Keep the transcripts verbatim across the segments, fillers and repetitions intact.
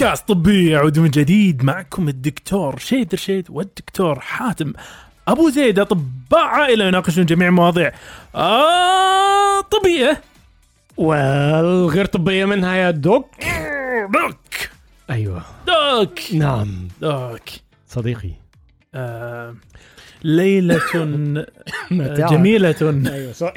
بودكاست طبي يعود من جديد، معكم الدكتور شيد رشيد والدكتور حاتم أبو زيد، أطباء عائلة يناقشون جميع مواضيع آه طبية والغير طبية منها يا دوك. دوك أيوة دوك نعم دوك صديقي. آه ليلة جميلة. أيوة صح.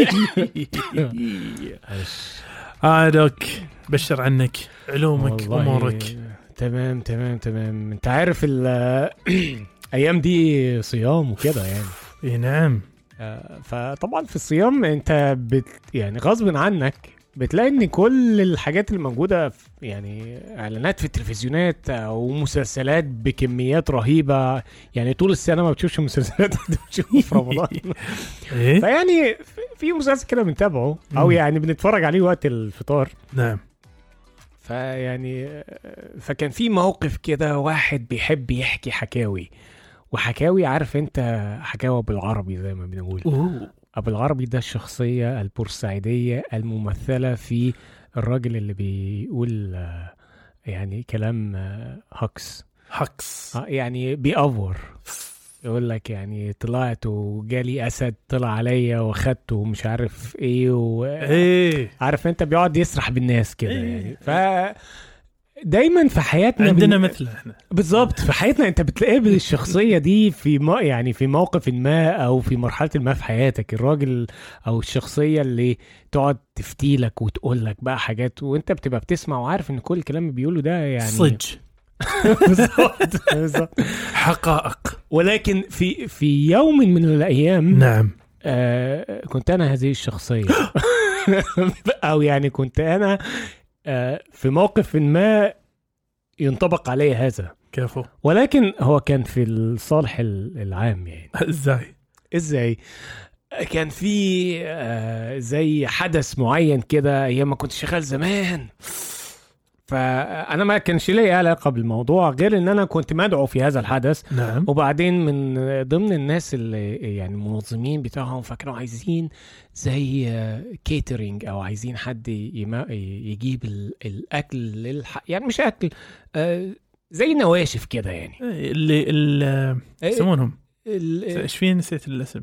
آه دوك بشر عنك علومك أمورك. تمام تمام تمام. انت عارف الأيام دي صيام وكده يعني. إيه نعم. آه فطبعا في الصيام انت بت يعني غصب عنك بتلاقي ان كل الحاجات اللي موجودة يعني اعلانات في التلفزيونات او مسلسلات بكميات رهيبة، يعني طول السنة ما بتشوفش مسلسلات بتشوفها في رمضان. فيعني في مسلسل كده بنتابعه او يعني بنتفرج عليه وقت الفطار. نعم. فيعني فكان في موقف كده، واحد بيحب يحكي حكاوي وحكاوي، عارف انت حكاوي بالعربي زي ما بنقول. أوه. أبو العربي ده الشخصية البورسعيدية الممثلة في الراجل اللي بيقول يعني كلام هكس هكس يعني بيأفور، يقول لك يعني طلعت وجالي أسد طلع عليا وخدته ومش عارف ايه و... ايه عارف انت بيقعد يسرح بالناس كده يعني. ف دايما في حياتنا عندنا بن... مثله احنا بالظبط في حياتنا انت بتقابل الشخصيه دي في ما يعني في موقف ما او في مرحله ما في حياتك، الراجل او الشخصيه اللي تقعد تفتيلك وتقول لك بقى حاجات وانت بتبقى بتسمع وعارف ان كل الكلام اللي بيقوله ده يعني صج. بالظبط بالظبط حقائق. ولكن في في يوم من الايام نعم آه كنت انا هذه الشخصيه او يعني كنت انا في موقف ما ينطبق عليه هذا. كيف؟ ولكن هو كان في الصالح العام يعني. ازاي ازاي كان في زي حدث معين كده ايام ما كنت شغال زمان، فانا ما كانش لي علاقه بالموضوع غير ان انا كنت مدعو في هذا الحدث. نعم. وبعدين من ضمن الناس اللي يعني المنظمين بتاعهم فكانوا عايزين زي كيترينج او عايزين حد يجيب الاكل للح... يعني مش اكل زي نواشف كده يعني اللي اللي يسمونهم ايش فين نسيت الاسم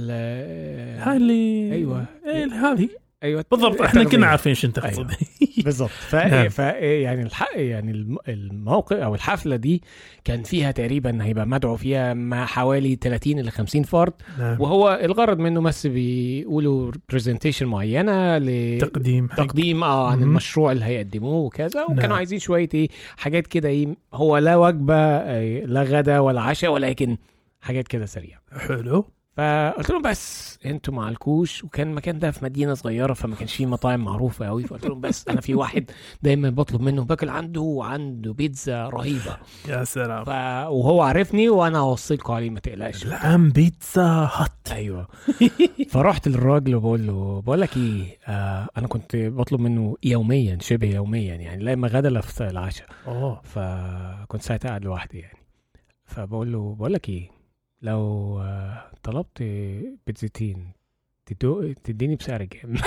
هاي اللي ايوه هذه ايوه بالضبط احنا كنا عارفين ايش انت تقصد. أيوة. بالضبط. ف... ف يعني الحق يعني الموقع او الحفله دي كان فيها تقريبا هيبقى مدعو فيها مع حوالي ثلاثين إلى خمسين فرد. نعم. وهو الغرض منه بس بيقولوا برزنتيشن معينه لتقديم تقديم اه عن المشروع اللي هيقدموه وكذا. وكانوا نعم. عايزين شويه ايه حاجات كده ايه، هو لا وجبه لا غدا ولا عشاء ولكن حاجات كده سريعه. حلو. فقلت لهم بس انتوا مع الكوش، وكان المكان ده في مدينه صغيره فما كانش فيه مطاعم معروفه قوي. فقلت لهم بس انا في واحد دايما بطلب منه باكل عنده وعنده بيتزا رهيبه. يا سلام. ف... وهو عارفني وانا هوصلكم عليه ما تقلقش. العم بيتزا هات. ايوه. فرحت للراجل وبقول له بقول لك ايه آه انا كنت بطلب منه يوميا شبه يوميا يعني لا اما غدا لا العشاء. اه فكنت ساعتها قاعد لوحدي يعني. فبقول له بقول لك ايه لو طلبت بيتزتين تدو... تديني بسعر كام؟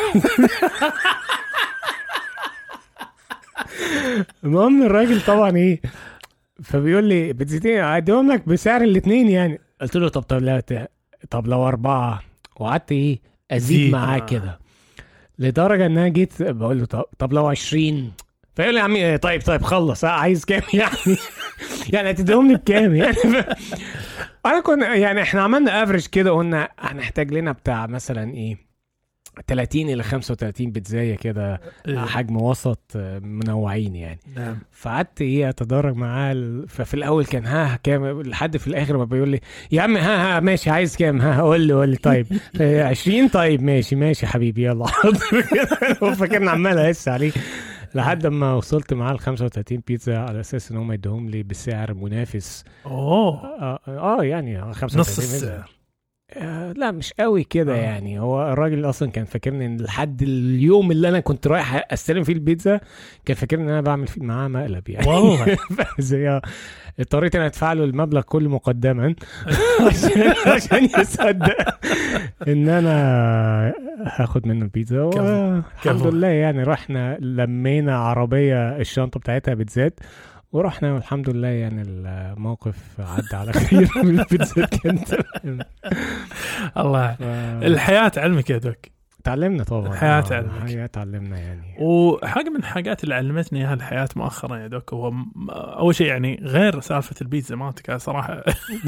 المهم الراجل طبعا ايه فبيقول لي بيتزتين اديهم لك بسعر الاثنين يعني. قلت له طب طب لا ت... طب لو اربعه، وقعدت ايه ازيد معاه كده لدرجه ان انا جيت بقول له طب, طب لو عشرين. فيقول لي يا عمي طيب طيب خلص عايز كام يعني يعني هتديهم لي بكام يعني. انا كنا يعني احنا عملنا افريج كده قلنا هنحتاج لنا بتاع مثلا ايه ثلاثين إلى خمسة وثلاثين بيتزايه كده حجم وسط منوعين يعني. نعم. فقعدت ايه اتدرج معاه ال... ففي الاول كان ها كام لحد في الاخر ما بيقول لي يا عم ها ها ماشي عايز كام ها قول لي قول لي طيب عشرين طيب ماشي ماشي حبيبي يلا. فكرنا عمال اهس عليه لحد ما وصلت معاه ال خمسة وثلاثين بيتزا على اساس ان هم يدوهم لي بسعر منافس. اوه اه, آه يعني خمسة وثلاثين نص السعر. آه لا مش قوي كده. آه. يعني هو الراجل اصلا كان فاكرني ان لحد اليوم اللي انا كنت رايح استلم فيه البيتزا كان فاكرني ان انا بعمل فيه معاه مقلب يعني. والله زي اضطريت انا ادفع له المبلغ كله مقدما عشان عشان يصدق ان انا هاخد منه البيتزا. والحمد لله يعني رحنا لمينا عربيه الشنطه بتاعتها بيتزات ورحنا والحمد لله يعني الموقف عدى على خير. من البيتزات كانت الله. الحياه تعلمك يا دوك. تعلمنا طبعا الحياه تعلمك. الحياه تعلمنا يعني. وحاجه من الحاجات اللي علمتني اياها الحياه مؤخرا يا دوك هو اول شيء يعني غير سالفه البيتزا مالتك صراحه.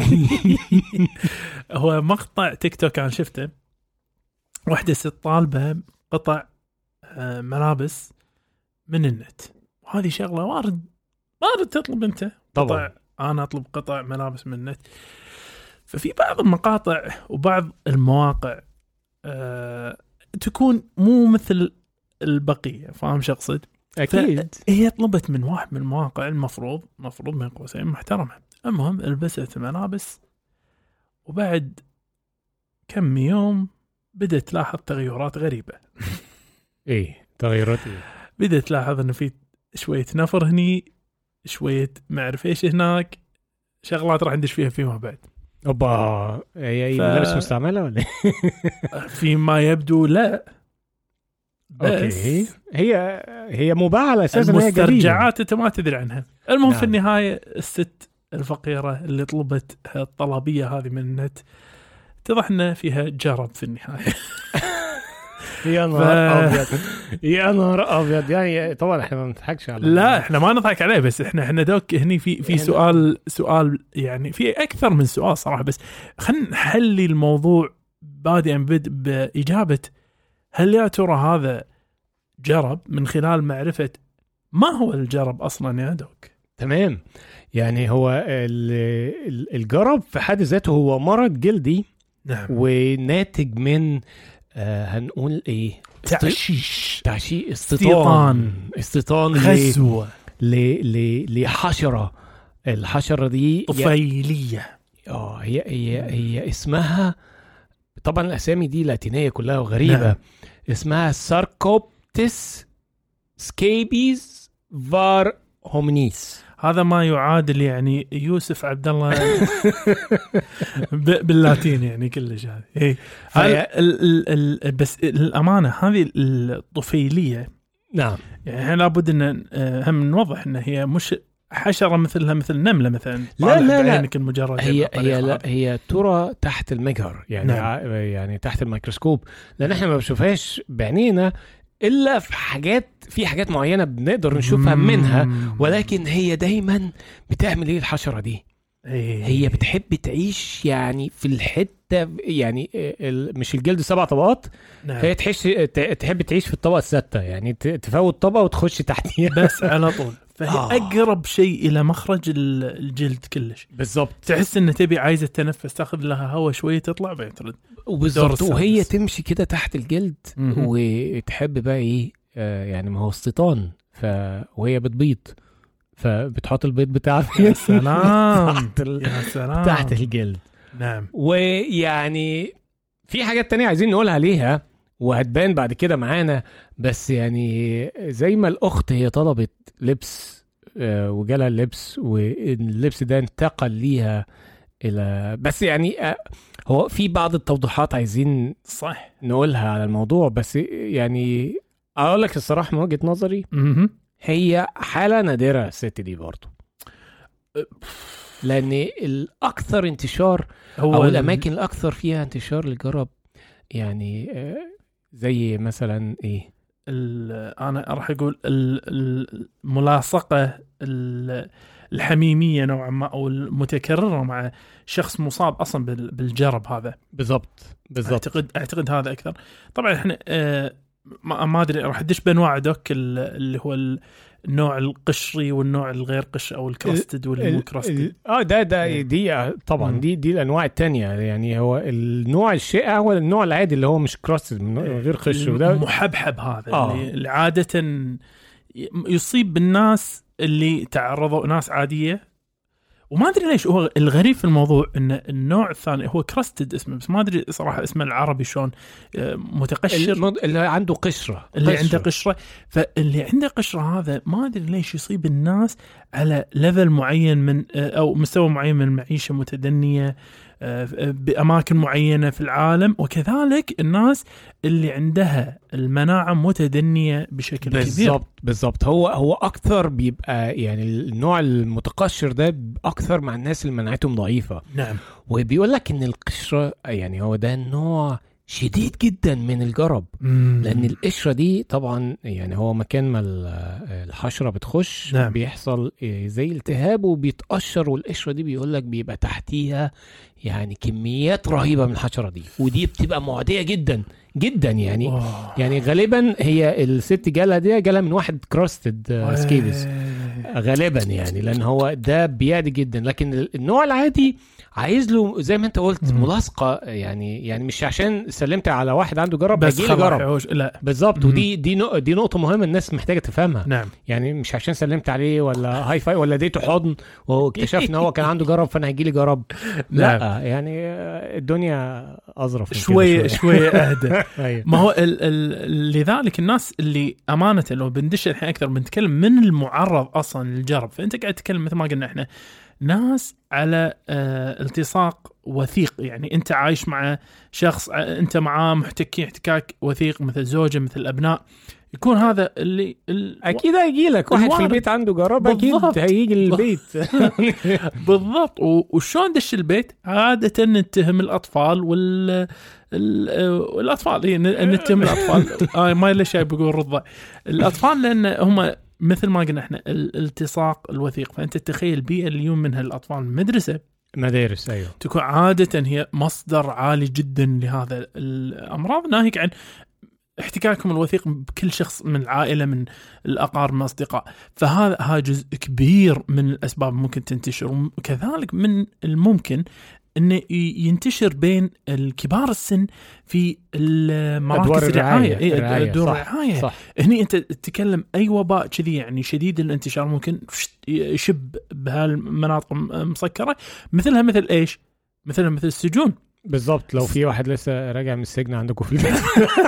هو مقطع تيك توك انا شفته واحده ست طالبه قطع ملابس من النت. وهذه شغله وارد وارد تطلب انت طبعا. انا اطلب قطع ملابس من النت. ففي بعض المقاطع وبعض المواقع أه تكون مو مثل البقيه. فاهم شو اقصد؟ اكيد. هي طلبت من واحد من المواقع المفروض مفروض من قوسين محترمه. المهم لبست ملابس وبعد كم يوم بدأت تلاحظ تغيرات غريبه. ايه تغيرات ايه؟ بدأت تلاحظ انه في شويه نفر هني شويه ما اعرف ايش هناك شغلات راح ندش فيها فيما بعد. اوبا هي ف... ملابس مستعمله ولا فيما يبدو لا بس اوكي هي هي مباعه على اساس انها جديده. المسترجعات انت ما تدري عنها. المهم نعم. في النهايه الست الفقيره اللي طلبت الطلبيه هذه من النت اتضح انه فيها جرب في النهايه. يا نهار ابيض يا نهار ابيض. يعني طبعا احنا ما بنضحكش على لا احنا ما نضحك عليه بس احنا احنا دوك هني في في سؤال سؤال يعني في اكثر من سؤال صراحه. بس خلينا نحلي الموضوع بادئا باجابه هل يا ترى هذا جرب من خلال معرفه ما هو الجرب اصلا يا دوك. تمام. يعني هو الجرب في حد ذاته هو مرض جلدي. نعم. وناتج من آه هنقول ايه تعشيش تعشيش استيطان استيطان غزو ل ل لحشره. الحشره دي طفيليه. اه هي هي هي اسمها طبعا الاسامي دي لاتينيه كلها وغريبه. نعم. اسمها ساركوبتس سكيبيز فار هومينيس. هذا ما يعادل يعني يوسف عبد الله باللاتين يعني كلش هذا. اي ال ال بس الامانه هذه الطفيليه. نعم. يعني لابد ان هم نوضح ان هي مش حشره مثلها مثل نمله مثلا. لا لا لا المجرد هي هي لا هي ترى تحت المجهر يعني. نعم. يعني تحت الميكروسكوب لان احنا ما بنشوفهاش بعينينا إلا في حاجات في حاجات معينة بنقدر نشوفها منها. ولكن هي دايما بتعمل ايه الحشرة دي؟ هي بتحب تعيش يعني في الحتة يعني مش الجلد سبع طبقات. نعم. هي تحش تحب تعيش في الطبقة الستة يعني تفوت طبقة وتخش تحتيها بس على طول. فهي آه. أقرب شيء إلى مخرج الجلد كلش. بالضبط. تحس إن تبي عايزة تنفس تاخذ لها هواء شوية تطلع بيترد. وبالضبط. وهي تمشي كده تحت الجلد م-م. وتحب بقى إيه آه يعني ما هو استيطان ف وهي بتبيض فبتحط البيض بتاعها يا سلام تحت, ال... يا سلام. تحت الجلد. نعم. ويعني في حاجات تانية عايزين نقول عليها وهتبان بعد كده معانا. بس يعني زي ما الأخت هي طلبت لبس آه وجالها اللبس واللبس ده انتقل ليها إلى بس يعني آه هو في بعض التوضيحات عايزين صح نقولها على الموضوع. بس يعني أقول لك الصراحة من وجهة نظري م-م. هي حالة نادرة الست دي برضو. لأن الأكثر انتشار أو الأماكن الأكثر فيها انتشار للجرب يعني آه زي مثلا ايه انا راح اقول الملاصقه الحميميه نوعا ما او المتكرره مع شخص مصاب اصلا بالجرب هذا. بالضبط بالضبط. اعتقد اعتقد هذا اكثر. طبعا احنا آه ما ادري راح ادش بانواع دوك اللي هو النوع القشري والنوع الغير قشري او الكراستد والمو كراستد. اه ده ده دي طبعا دي دي الانواع التانية. يعني هو النوع الشائع هو النوع العادي اللي هو مش كراستد غير قشري وده محبحب هذا آه. اللي عاده يصيب بالناس اللي تعرضوا ناس عاديه وما ادري ليش هو الغريب في الموضوع ان النوع الثاني هو كراستد اسمه، بس ما ادري صراحه اسمه العربي شلون، متقشر المد... اللي عنده قشره اللي قشرة. عنده قشره. فاللي عنده قشره هذا ما ادري ليش يصيب الناس على ليفل معين من او مستوى معين من المعيشه متدنيه بأماكن معينة في العالم، وكذلك الناس اللي عندها المناعة متدنية بشكل بالزبط كبير. بالضبط بالضبط. هو هو أكثر بيبقى يعني النوع المتقشر ده أكثر مع الناس اللي مناعتهم ضعيفة. نعم. وبيقول لك إن القشرة يعني هو ده النوع شديد جدا من الجرب، مم. لأن القشرة دي طبعا يعني هو مكان ما الحشرة بتخش نعم. بيحصل زي التهاب وبيتقشر، والقشرة دي بيقول لك بيبقى تحتيها يعني كميات رهيبة من الحشرة دي، ودي بتبقى معدية جدا جدا يعني. أوه. يعني غالبا هي الست جالها دي جالها من واحد كراستد سكيبس غالبا يعني، لأن هو ده بيعدي جدا. لكن النوع العادي عايز له زي ما انت قلت ملاصقه، يعني يعني مش عشان سلمت على واحد عنده جرب بس هيجي جرب. لا بالظبط. ودي دي نق... دي نقطه مهمه الناس محتاجه تفهمها. نعم. يعني مش عشان سلمت عليه ولا هاي فاي ولا اديته حضن واكتشفنا ان هو كان عنده جرب فانا هيجي لي جرب. لا نعم. يعني الدنيا اظرف شويه شويه اهدى. أيوه. ما هو ال... ال... لذلك الناس اللي امانه لو بندش الحين اكثر بنتكلم من المعرض اصلا للجرب، فانت قاعد تتكلم مثل ما قلنا احنا ناس على اه التصاق وثيق، يعني انت عايش مع شخص انت معاه محتكين احتكاك وثيق مثل زوجة مثل ابناء، يكون هذا اللي ال... اكيد هيجي لك واحد في البيت عنده جرب اكيد هيجي البيت. بالضبط. وشون دش البيت عادة نتهم الاطفال وال الاطفال هي نتهم الاطفال آه ما ليش بقول رضع الاطفال، لان هم مثل ما قلنا احنا الالتصاق الوثيق. فانت تتخيل البيئه اللي يوم منها الاطفال المدرسه مدارس ايوه تكون عاده هي مصدر عالي جدا لهذا الامراض، ناهيك عن احتكاكهم الوثيق بكل شخص من العائله من الاقارب من الاصدقاء. فهذا هذا جزء كبير من الاسباب ممكن تنتشر. وكذلك من الممكن انه ينتشر بين الكبار السن في المراكز الرعايه. اي دور الرعايه. هني انت تتكلم اي وباء كذي يعني شديد الانتشار ممكن يشب بهالمناطق مسكره، مثلها مثل ايش مثلها مثل السجون. بالضبط. لو في واحد لسه راجع من السجن عندكم في البيت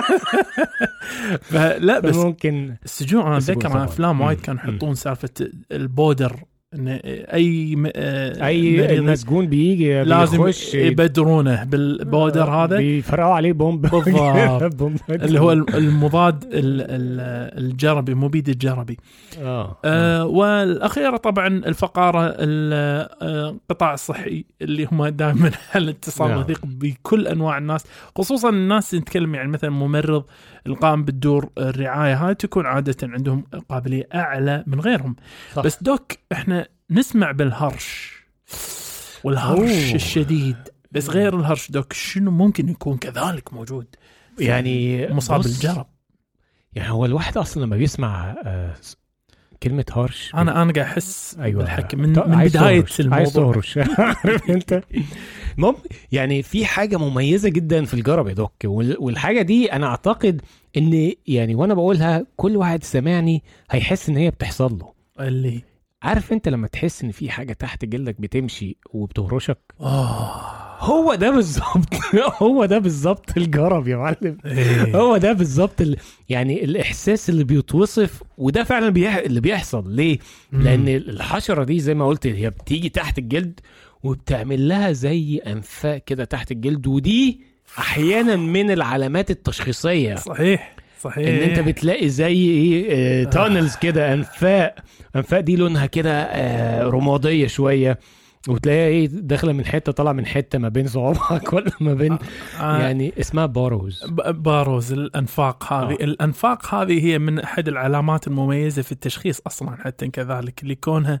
فلا بس ممكن السجون انا اتذكر افلام وايد كانوا يحطون سالفه البودر ان اي م... اي مسجون بيجي لازم يبدرونه بالبودر هذا بيفرقوا عليه بومب بالضبط اللي هو المضاد الجربي مبيد الجربي. اه, آه والاخيره طبعا الفقاره القطاع الصحي اللي هم دائما الاتصال الوثيق بكل انواع الناس، خصوصا الناس نتكلم يعني مثلا ممرض القائم بالدور الرعايه هاي تكون عاده عندهم قابليه اعلى من غيرهم. صح. بس دوك احنا نسمع بالهرش والهرش أوه. الشديد، بس غير الهرش دوك شنو ممكن يكون كذلك موجود يعني مصاب بالجرب؟ يعني هو الواحد اصلا لما بيسمع آه كلمة هرش انا انا قاعد احس أيوة بالحكي من, من بداية الموضوع. عارف انت مم يعني في حاجة مميزة جدا في الجرب يا دوك، والحاجة دي انا اعتقد ان يعني وانا بقولها كل واحد سمعني هيحس ان هي بتحصل له. اللي عارف انت لما تحس ان في حاجة تحت جلدك بتمشي وبتهرشك، اه هو ده بالظبط هو ده بالظبط الجرب يا معلم. هو ده بالظبط ال... يعني الاحساس اللي بيتوصف، وده فعلا بيح... اللي بيحصل ليه؟ لان الحشرة دي زي ما قلت هي بتيجي تحت الجلد وبتعمل لها زي انفاق كده تحت الجلد، ودي احيانا من العلامات التشخيصية. صحيح صحيح ان انت بتلاقي زي ايه تانلز كده، انفاق انفاق دي لونها كده آه رمادية شوية، وتلاقيها ايه داخله من حته طالعه من حته ما بين صوابعك ولا ما بين آه يعني اسمها باروز. باروز الانفاق هذه. آه. الانفاق هذه هي من احد العلامات المميزه في التشخيص اصلا حتى كذلك لكونها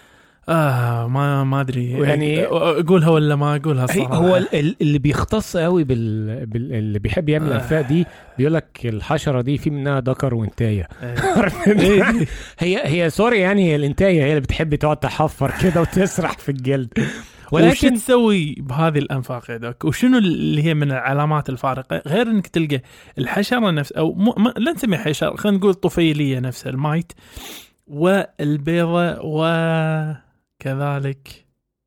آه ما ما أدري يعني أقولها ولا ما أقولها صراحة. هو اللي بيختص قوي بال... بال... اللي بيحب يعمل الأنفاق دي بيقولك الحشرة دي في منها ذكر وانتاية. هي هي سوري يعني هي الانتاية هي اللي بتحب تقعد تحفر كده وتسرح في الجلد. ولكن وش تسوي بهذه الأنفاق يدك؟ وشنو اللي هي من العلامات الفارقة غير إنك تلقى الحشرة نفس أو م... لا نسميها حشرة، خلينا نقول طفيلية نفسها المايت والبيضة و كذلك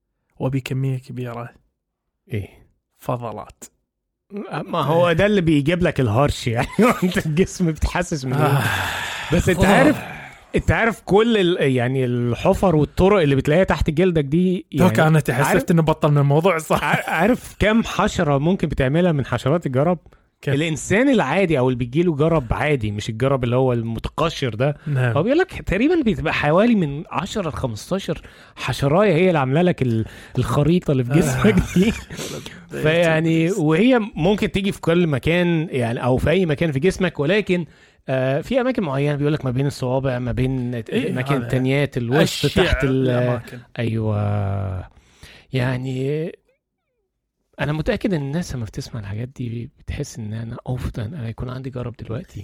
وبكميه كبيره ايه فضلات. ما هو ده اللي بيجيب لك الهرش يعني انت الجسم بتحسس من آه. بس انت عارف انت عارف كل ال... يعني الحفر والطرق اللي بتلاقيها تحت جلدك دي يعني دوك انا تحسست انه بطلنا الموضوع صح. عارف كم حشره ممكن بتعملها من حشرات الجرب؟ كيف؟ الانسان العادي او اللي بيجيله جرب عادي مش الجرب اللي هو المتقشر ده نعم. هو بيقول لك تقريبا بتبقى حوالي من عشرة ل خمستاشر حشرايه هي اللي عامله لك الخريطه اللي في جسمك دي. فيعني وهي ممكن تيجي في كل مكان يعني او في اي مكان في جسمك ولكن آه في اماكن معينه بيقول لك ما بين الصوابع ما بين إيه اماكن تانيات الوسط تحت ايوه يعني انا متاكد ان الناس لما بتسمع الحاجات دي بتحس ان انا اوف انا يكون عندي جرب دلوقتي.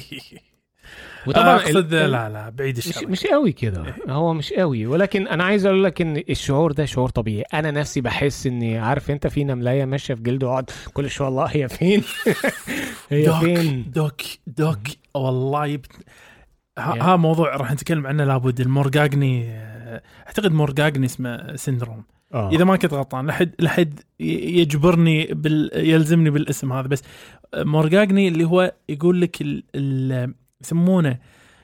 وطبعا اقصد لا لا بعيد الشر مش, مش قوي كده هو مش قوي ولكن انا عايز اقول لك ان الشعور ده شعور طبيعي. انا نفسي بحس اني عارف انت في نملايه ماشيه في جلده وقعد كل شويه الله هي فين هي دوك فين دوك دوك والله يبت... ها, ها موضوع راح نتكلم عنه لابد. المورغاغني اعتقد مورغاغني اسمه سيندروم آه. إذا ما كنت غلطان لحد لحد يجبرني بال... يلزمني بالاسم هذا بس مورغاغني اللي هو يقول لك ال... ال... يسمونه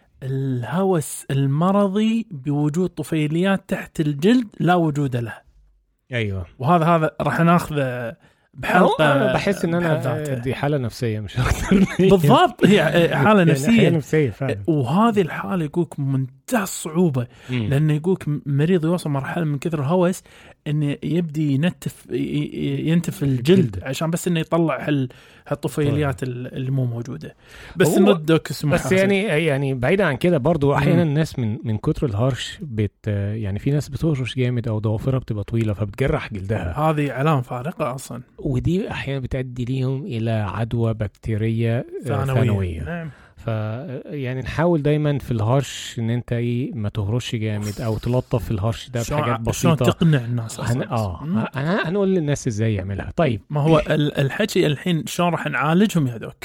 الهوس المرضي بوجود طفيليات تحت الجلد لا وجود له. أيوة وهذا هذا راح ناخذه بحلقة. بحس إن أنا دي حالة نفسية مش أكثر. بالضبط هي حالة نفسية, يعني نفسية فعلا. وهذه الحالة يقولك منتهى الصعوبة لأنه يقولك مريض يوصل مرحلة من كثر الهوس إنه يبدي ينتف ينتف الجلد عشان بس إنه يطلع هالطفيليات اللي مو موجودة. بس نردك اسمه بس يعني يعني بعيدا عن كده برضو أحيانا الناس من من كتر الهرش بت يعني في ناس بتهرش جامد أو ضوافرها بتبقى طويلة فبتجرح جلدها. هذه علامة فارقة أصلا ودي أحيانا بتؤدي ليهم إلى عدوى بكتيرية ثانوية, ثانوية. نعم. ف يعني نحاول دايما في الهرش ان انت ايه ما تهرش جامد او تلطف في الهرش ده بحاجات بسيطه. شلون تقنع الناس هن... اه انا هنقول للناس ازاي يعملها. طيب ما هو الحكي الحين شلون راح نعالجهم يا دوك؟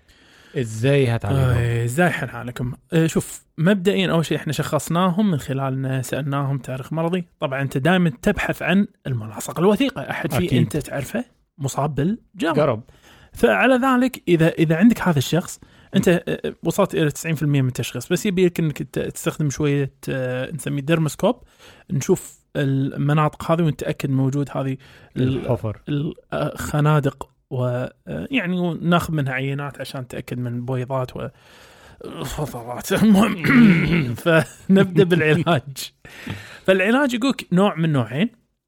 ازاي هتعالجهم؟ آه ازاي حنعالجهم؟ آه شوف مبدئيا اول شيء احنا شخصناهم من خلال سالناهم تاريخ مرضي. طبعا انت دائما تبحث عن الملاصقه الوثيقه احد في انت تعرفه مصاب بالجرب جرب. فعلى ذلك اذا اذا عندك هذا الشخص انت وصلت الى تسعين بالمئة من التشخيص بس يبيك انك تستخدم شويه نسميه ديرموسكوب نشوف المناطق هذه ونتاكد من وجود هذه الحفر الخنادق ويعني ناخذ منها عينات عشان نتاكد من بويضات وفضلات. المهم فنبدا بالعلاج. فالعلاج يقولك نوع من نوعين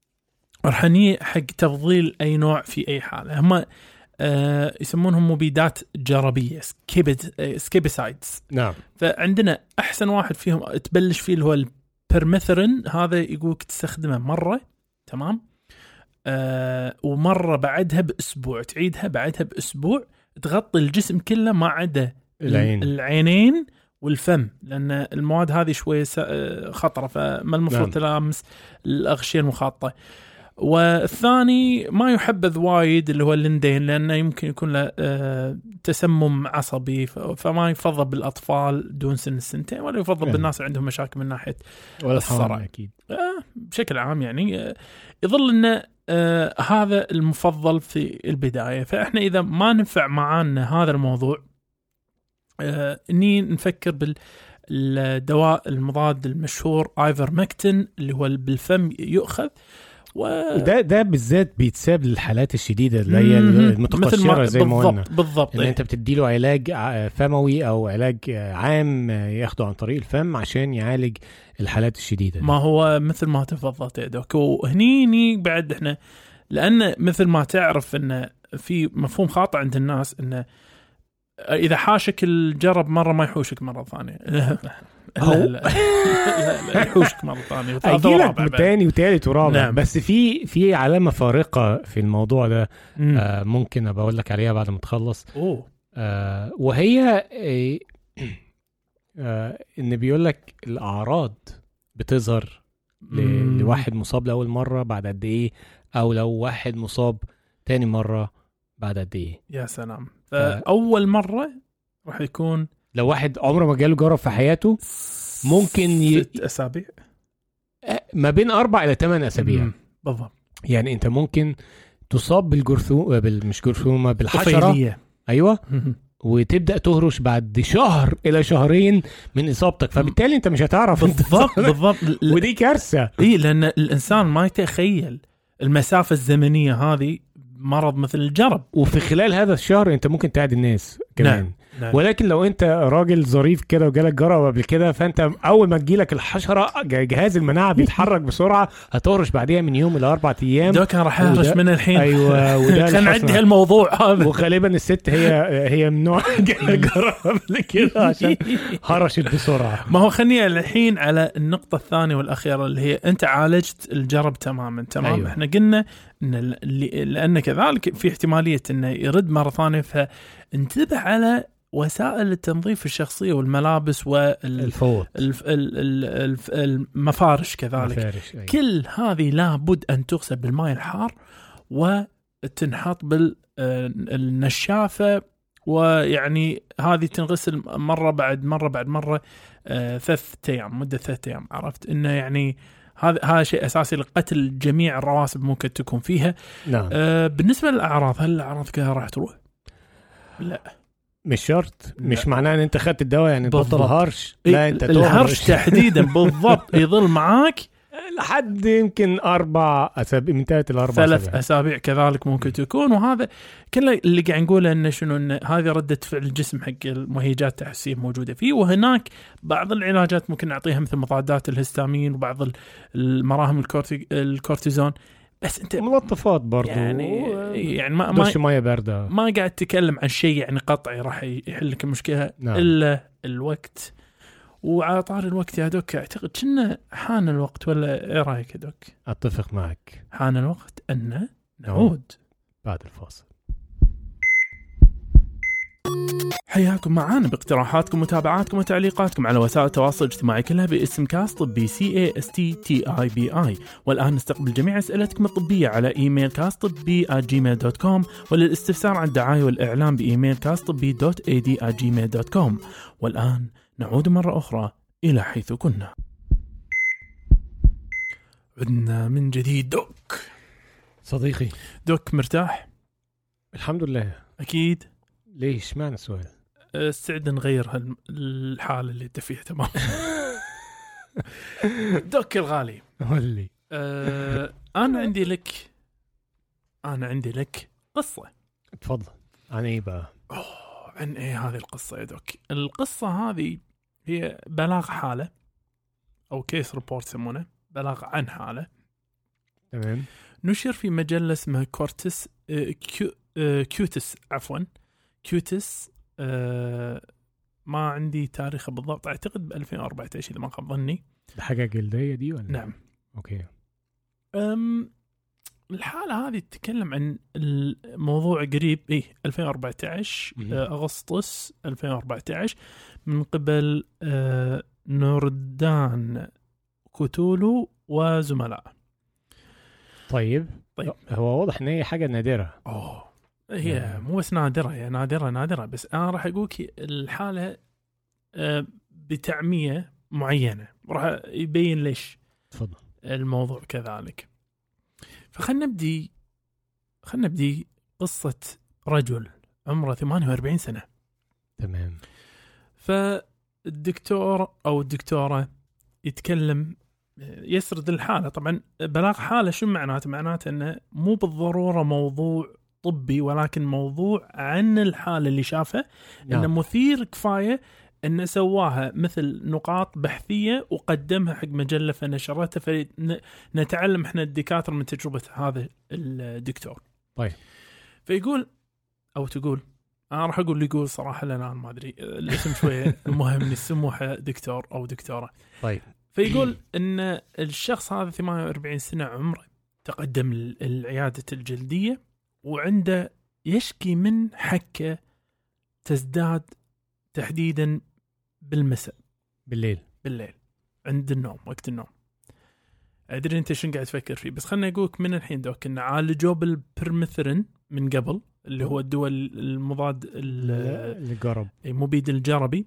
راح ني حق تفضيل اي نوع في اي حاله. هم آه يسمونهم مبيدات جربية سكيبت آه سكيبسايدز. نعم. فعندنا أحسن واحد فيهم تبلش فيه اللي هو البرميثرين. هذا يقولك تستخدمه مرة تمام آه ومرة بعدها بأسبوع تعيدها بعدها بأسبوع تغطي الجسم كله ما عدا العين. العينين والفم لأن المواد هذه شوية خطرة فما المفروض نعم. تلامس الأغشية المخاطة. والثاني ما يحبذ وايد اللي هو اللندين لأنه يمكن يكون له آه تسمم عصبي فما يفضل بالأطفال دون سن السنتين ولا يفضل يعني. بالناس عندهم مشاكل من ناحية الصرع أكيد آه بشكل عام يعني آه يظل أنه آه هذا المفضل في البداية. فإحنا إذا ما ننفع معانا هذا الموضوع آه إني نفكر بالدواء المضاد المشهور آيفرمكتين اللي هو بالفم يؤخذ وده ده بالذات بيتساب للحالات الشديده اللي هي المتقشره زي ما قلنا بالضبط. ان انت بتديله علاج فموي او علاج عام ياخده عن طريق الفم عشان يعالج الحالات الشديده ما هو مثل ما تفضلت يا دوك. وهني بعد احنا لان مثل ما تعرف ان في مفهوم خاطئ عند الناس ان اذا حاشك الجرب مره ما يحوشك مره ثانيه. لا لا لا يحوشك مرة ثانية وثالث وثاني وثالث ورابع. نعم. بس في في علامة فارقة في الموضوع ده آه ممكن أبقى أقول لك عليها بعد ما تخلص. أوه. آه وهي آه آه إن بيقول لك الأعراض بتظهر ل- لواحد مصاب لأول مرة بعد قد إيه أو لو واحد مصاب تاني مرة بعد قد إيه. يا سلام. فأول مرة راح يكون لو واحد عمره ما جاله جرب في حياته ممكن ي... ست أسابيع ما بين أربع إلى ثمان أسابيع. بالضبط. يعني انت ممكن تصاب بالجرثومه بال... مش جرثومه بالحشره طفيلية. ايوه وتبدا تهرش بعد شهر الى شهرين من اصابتك، فبالتالي انت مش هتعرف. بالضبط بالضبط. ودي كارثه. اي لان الانسان ما يتخيل المسافه الزمنيه هذه مرض مثل الجرب، وفي خلال هذا الشهر انت ممكن تعدي الناس كمان. نعم. نعم. ولكن لو انت راجل ظريف كده وجالك جرب قبل كده، فانت اول ما تجيلك الحشره جهاز المناعه بيتحرك بسرعه، هتهرش بعديها من يوم الى اربع ايام. ده كان راح يهرش من الحين. ايوه وده كان عندي الموضوع هذا. وغالبا الست هي هي من نوع جرب قبل كده عشان هرشت بسرعه. ما هو خلينا الحين على النقطه الثانيه والاخيره اللي هي انت عالجت الجرب تماما تمام. أيوة. احنا قلنا ان لان كذلك في احتماليه انه يرد مره ثانيه، فانتبه على وسائل التنظيف الشخصية والملابس والفوط المفارش كذلك. مفارش. أيوة. كل هذه لابد أن تغسل بالماء الحار وتنحط بالنشافة، ويعني هذه تنغسل مرة بعد مرة بعد مرة ثلاث أيام مدة ثلاث أيام. عرفت إنه يعني هذا هذا شيء أساسي لقتل جميع الرواسب ممكن تكون فيها. نعم. آه بالنسبة للأعراض، هل الأعراض كذا راح تروح؟ لا مش شرط. مش معناه ان انت خدت الدواء يعني تبطل هرش. لا انت الهرش تحديدا بالضبط يظل معاك لحد يمكن اربع اسابيع، من ثلاث الى اربع ثلاث أسابيع. اسابيع كذلك ممكن تكون. وهذا كله اللي قاعد نقوله انه شنو، ان هذه رده فعل الجسم حق المهيجات التحسية موجوده فيه. وهناك بعض العلاجات ممكن نعطيها مثل مضادات الهستامين وبعض المراهم الكورتي الكورتيزون، بس انت ملطفات برضو يعني يعني ما ما ميه بارده. ما قاعد تتكلم عن شيء يعني قطعي راح يحل لك المشكله. نعم. الا الوقت. وعلى طار الوقت يا دوك، اعتقد كنا حان الوقت، ولا ايه رايك يا دوك؟ اتفق معك، حان الوقت ان نعود بعد الفاصل. حياكم معانا باقتراحاتكم ومتابعاتكم وتعليقاتكم على وسائل التواصل الاجتماعي كلها باسم كاست طبي سي اي اس تي تي اي بي اي. والآن نستقبل جميع أسئلتكم الطبية على إيميل كاست طبي آت جيميل دوت كوم، وللاستفسار عن الدعاية والإعلام بإيميل كاست طبي دوت إي دي آت جيميل دوت كوم. والآن نعود مرة أخرى إلى حيث كنا. عدنا من جديد. دوك صديقي دوك مرتاح؟ الحمد لله. أكيد. ليش معنى السؤال؟ استعد نغير هالحالة اللي انت فيها. تمام. دوك الغالي، قولي. أه انا عندي لك انا عندي لك قصة. تفضل. عن ايه بقى؟ أوه عن ايه هذه القصة يا دوك؟ القصة هذه هي بلاغ حالة او كيس ريبورت يسمونه، بلاغ عن حالة. تمام. نشر في مجلة اسمها كورتس أه كيو أه كيوتس عفوا كيوتس. أه ما عندي تاريخه بالضبط، اعتقد ب ألفين وأربعة عشر اذا ما خاب ظني. حاجه جلديه دي ولا؟ نعم. اوكي. أم الحاله هذه تتكلم عن الموضوع قريب ايه ألفين وأربعة عشر اغسطس ألفين وأربعة عشر من قبل أه نوردان كوتولو وزملاء. طيب. طيب هو واضح ان هي حاجه نادره. اوه هي مو بس نادرة، هي نادرة نادرة، بس أنا راح أقولك الحالة بتعمية معينة راح يبين ليش. تفضل. الموضوع كذلك. فخلنا نبدي خلنا نبدي قصة رجل عمره ثمانية وأربعين سنة. تمام. فالدكتور أو الدكتورة يتكلم يسرد الحالة. طبعا بلاغ حالة شو معناته؟ معناته أنه مو بالضرورة موضوع طبي، ولكن موضوع عن الحالة اللي شافها. نعم. إنه مثير كفاية إنه سواها مثل نقاط بحثية وقدمها حق مجلة فنشرتها، فنتعلم إحنا الدكاترة من تجربة هذا الدكتور. طيب. فيقول أو تقول، أنا راح أقول يقول صراحة لأن أنا ما أدري الاسم شوية المهم نسموه دكتور أو دكتورة. طيب. فيقول إن الشخص هذا ثمانية وأربعين سنة عمره، تقدم العيادة الجلدية وعنده يشكي من حكة تزداد تحديدا بالمساء، بالليل بالليل عند النوم، وقت النوم. أدري أنت شن قاعد تفكر فيه، بس خلنا أقولك من الحين دوك إن عالجوا بالبرميثرين من قبل، اللي هو الدواء المضاد الجرب، مبيد الجربي،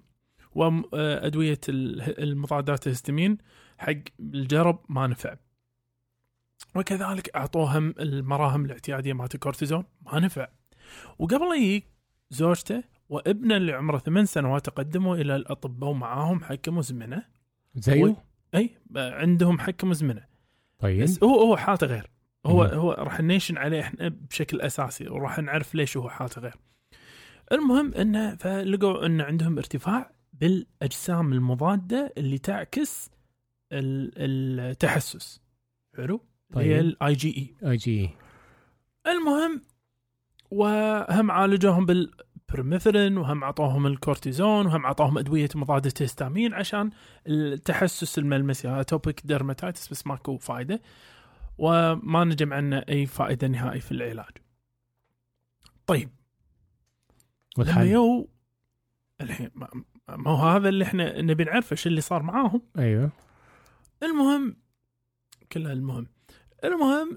وأدوية المضادات الهستامين حق الجرب ما نفع. وكذلك أعطوهم المراهم الاعتيادية مالت الكورتيزون ما نفع. وقبل يجي زوجته وابنه اللي عمره ثمان سنوات تقدموا إلى الأطباء ومعاهم حكم مزمنة زيه و... أي عندهم حكم مزمنة. طيب بس هو هو حالته غير، هو مم. هو راح نيشن عليه احنا بشكل أساسي وراح نعرف ليش هو حالته غير. المهم إنه فلقوا إن عندهم ارتفاع بالأجسام المضادة اللي تعكس التحسس. حلو. طيب. هي الاي جي اي اي جي اي. المهم وهم عالجوهم بالبرميثرين وهم عطوهم الكورتيزون وهم عطوهم ادويه مضاده هيستامين عشان التحسس الملمسي اتوبيك ديرماتايتس، بس ماكو فايده وما نجم عنه اي فائده نهائي في العلاج. طيب لما يو الحين ما هو هذا اللي احنا نبي نعرفه شو اللي صار معاهم. ايوه المهم كلها المهم المهم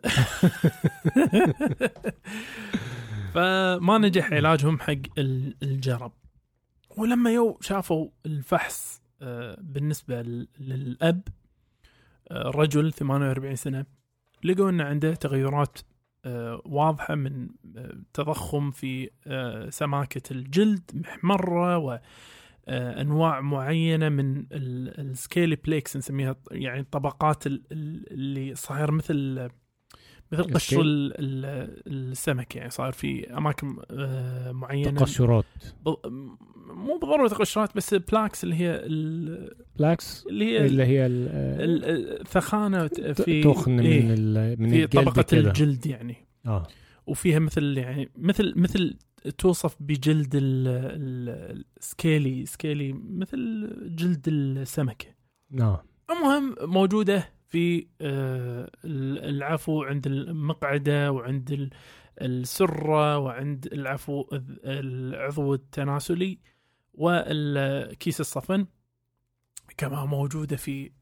فما نجح علاجهم حق الجرب. ولما يو شافوا الفحص بالنسبة للأب رجل ثمانية وأربعين سنة، لقوا أنه عنده تغيرات واضحة من تضخم في سماكة الجلد محمرة وأنواع معينة من السكيلي بليكس نسميها، يعني الطبقات اللي صاير مثل مثل قشر السمك، يعني صار في أماكن معينة تقشرات، مو بالضرورة تقشرات بس بلاكس اللي هي بلاكس اللي هي اللي هي الثخانة في تخن إيه من من في الجلد طبقة كده. الجلد يعني اه وفيها مثل يعني مثل مثل توصف بجلد السكيلي سكيلي مثل جلد السمكة. نعم. المهم موجودة في العفو عند المقعدة وعند السرة وعند العفو العضو التناسلي والكيس الصفن، كما موجودة في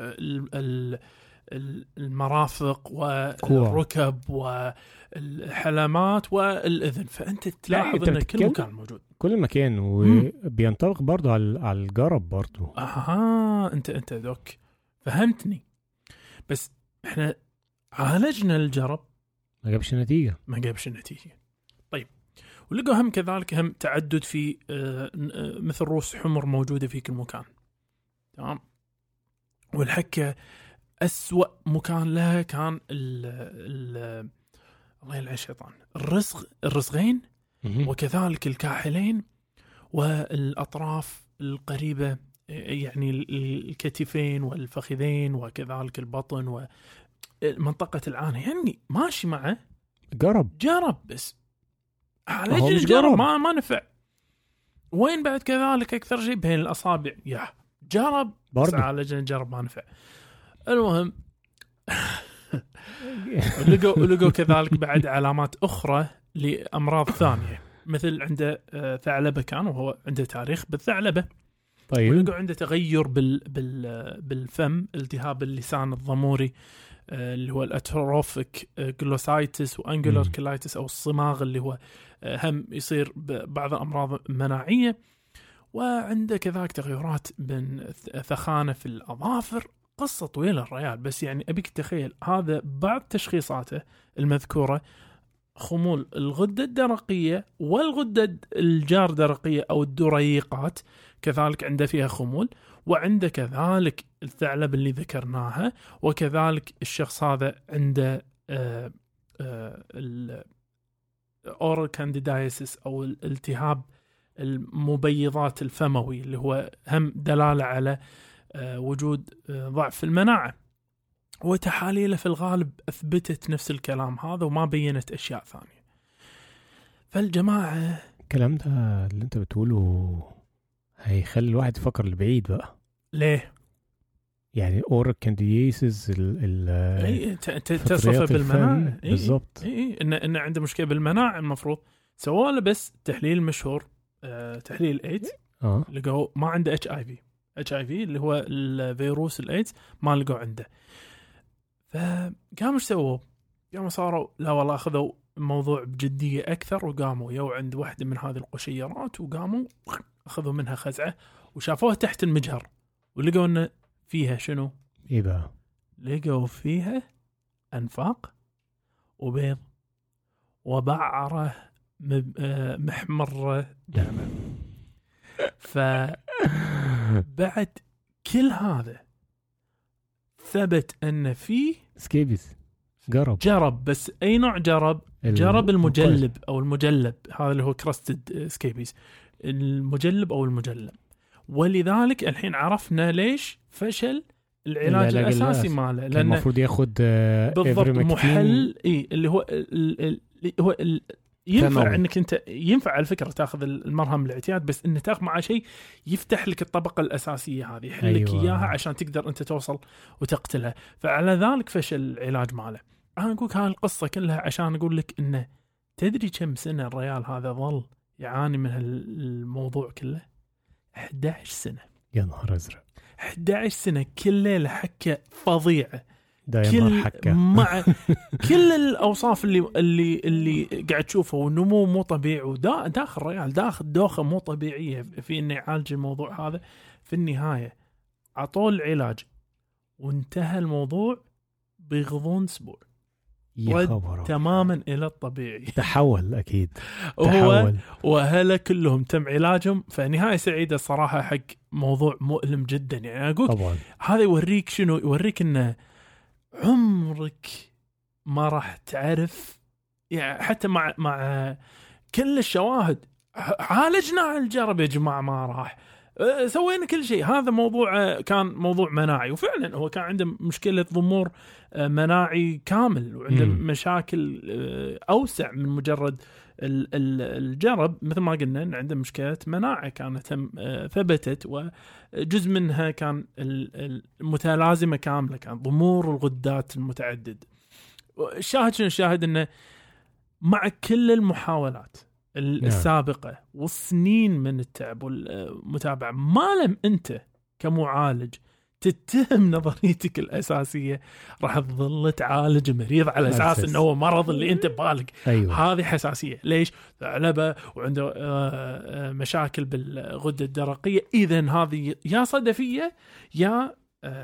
المرافق والركب والحلمات والأذن. فأنت تلاحظ أن كل مكان موجود، كل مكان، وبينطبق برضو على الجرب برضو. آه أنت أنت دوك فهمتني. بس إحنا عالجنا الجرب ما جابش نتيجة ما جابش نتيجة. طيب ولقوا هم كذلك هم تعدد في مثل روس حمر موجودة في كل مكان. تمام. والحكة أسوأ مكان لها كان ال ال الله يلعن الشيطان الرسغ الرسغين وكذلك الكاحلين والأطراف القريبة، يعني الكتفين والفخذين وكذلك البطن ومنطقة العانة. يعني ماشي معه جرب جرب بس عالج الجرب ما ما نفع. وين بعد كذلك أكثر شيء بين الأصابع يا جرب بس عالج الجرب ما نفع. المهم لقوا لقوا كذلك بعد علامات أخرى لأمراض ثانية، مثل عنده ثعلبة كان وهو عنده تاريخ بالثعلبة. طيب. ولقوا عنده تغير بال بال بالفم، التهاب اللسان الضموري اللي هو الاتروفيك جلوسايتس وانجولار كلايتس او الصماغ اللي هو هم يصير بعض الامراض المناعيه. وعنده كذلك تغيرات من ثخانه في الاظافر. قصه طويله الريال، بس يعني ابيك تخيل هذا بعض تشخيصاته المذكوره: خمول الغده الدرقيه والغده الجار درقيه او الدريقات كذلك عنده فيها خمول، وعنده كذلك الثعلب اللي ذكرناها، وكذلك الشخص هذا عنده الأورال كانديدايسيس أو الالتهاب المبيضات الفموي اللي هو هم دلالة على وجود ضعف المناعة. وتحاليله في الغالب أثبتت نفس الكلام هذا وما بينت أشياء ثانية. فالجماعة الكلام ده اللي انت بتقوله هيخلي الواحد يفكر لبعيد بقى. ليه؟ يعني اورال كانديدايسيس ال اي تصفه بالمناعه بالضبط. اي ان ان عنده مشكله بالمناعه. المفروض سووا له بس تحليل مشهور، آه تحليل ايدز، اه لقوا ما عنده اتش اي في اتش اي في اللي هو الفيروس الايدز، ما لقوا عنده. فقاموا ايش سووا؟ قاموا صاروا لا والله اخذوا الموضوع بجديه اكثر، وقاموا يو عند واحده من هذه القشيرات وقاموا اخذوا منها خزعه وشافوها تحت المجهر، ولقوا انه فيها شنو؟ ايه بقى؟ لقوا فيها أنفاق وبيض وبعرة محمرة دائما. فبعد كل هذا ثبت أن فيه سكيبيز جرب جرب بس أي نوع جرب جرب المجلب أو المجلب، هذا اللي هو كراستد سكيبيز، المجلب أو المجلب. ولذلك الحين عرفنا ليش فشل العلاج الأساسي ماله، لأنه المفروض ياخد بالضبط محل إيه اللي هو اللي هو ينفع تمام. انك انت ينفع على فكره تاخذ المرهم الاعتياد، بس انه تاخذ مع شيء يفتح لك الطبقه الاساسيه هذه، يحل لك أيوة. اياها عشان تقدر انت توصل وتقتلها. فعلى ذلك فشل العلاج ماله. انا اقول هاي القصه كلها عشان اقول لك انه تدري كم سنه الريال هذا ظل يعاني من الموضوع كله؟ إحدى عشر سنه. يا نهار ازرق، إحدى عشر سنه كل ليله حكه فظيعه، كل مع كل الاوصاف اللي اللي اللي قاعد تشوفه، والنمو مو طبيعي، وداخل ريال داخل دوخه مو طبيعيه في انه يعالج الموضوع هذا. في النهايه عطوه العلاج وانتهى الموضوع بغضون اسبوع تماما الى الطبيعي. تحول اكيد هو واهله كلهم تم علاجهم. فنهايه سعيده صراحه حق موضوع مؤلم جدا. يعني اقول هذا يوريك شنو، يوريك انه عمرك ما راح تعرف، يعني حتى مع مع كل الشواهد عالجنا الجرب يا جماعه ما راح، سوينا كل شيء. هذا موضوع كان موضوع مناعي، وفعلا هو كان عنده مشكله ضمور مناعي كامل، وعنده م. مشاكل اوسع من مجرد الجرب. مثل ما قلنا إن عنده مشكلة مناعة كانت ثبتت، وجزء منها كان المتلازمة كاملة، كان ضمور الغدات المتعدد. الشاهد شنو الشاهد؟ إنه مع كل المحاولات السابقة والسنين من التعب والمتابعة، ما لم أنت كمعالج تتهم نظريتك الأساسية، راح تظل تعالج مريض على أساس إنه هو مرض اللي أنت بالك. أيوة. هذه حساسية. ليش؟ ثعلبة وعنده مشاكل بالغدة الدرقية، إذن هذه يا صدفية يا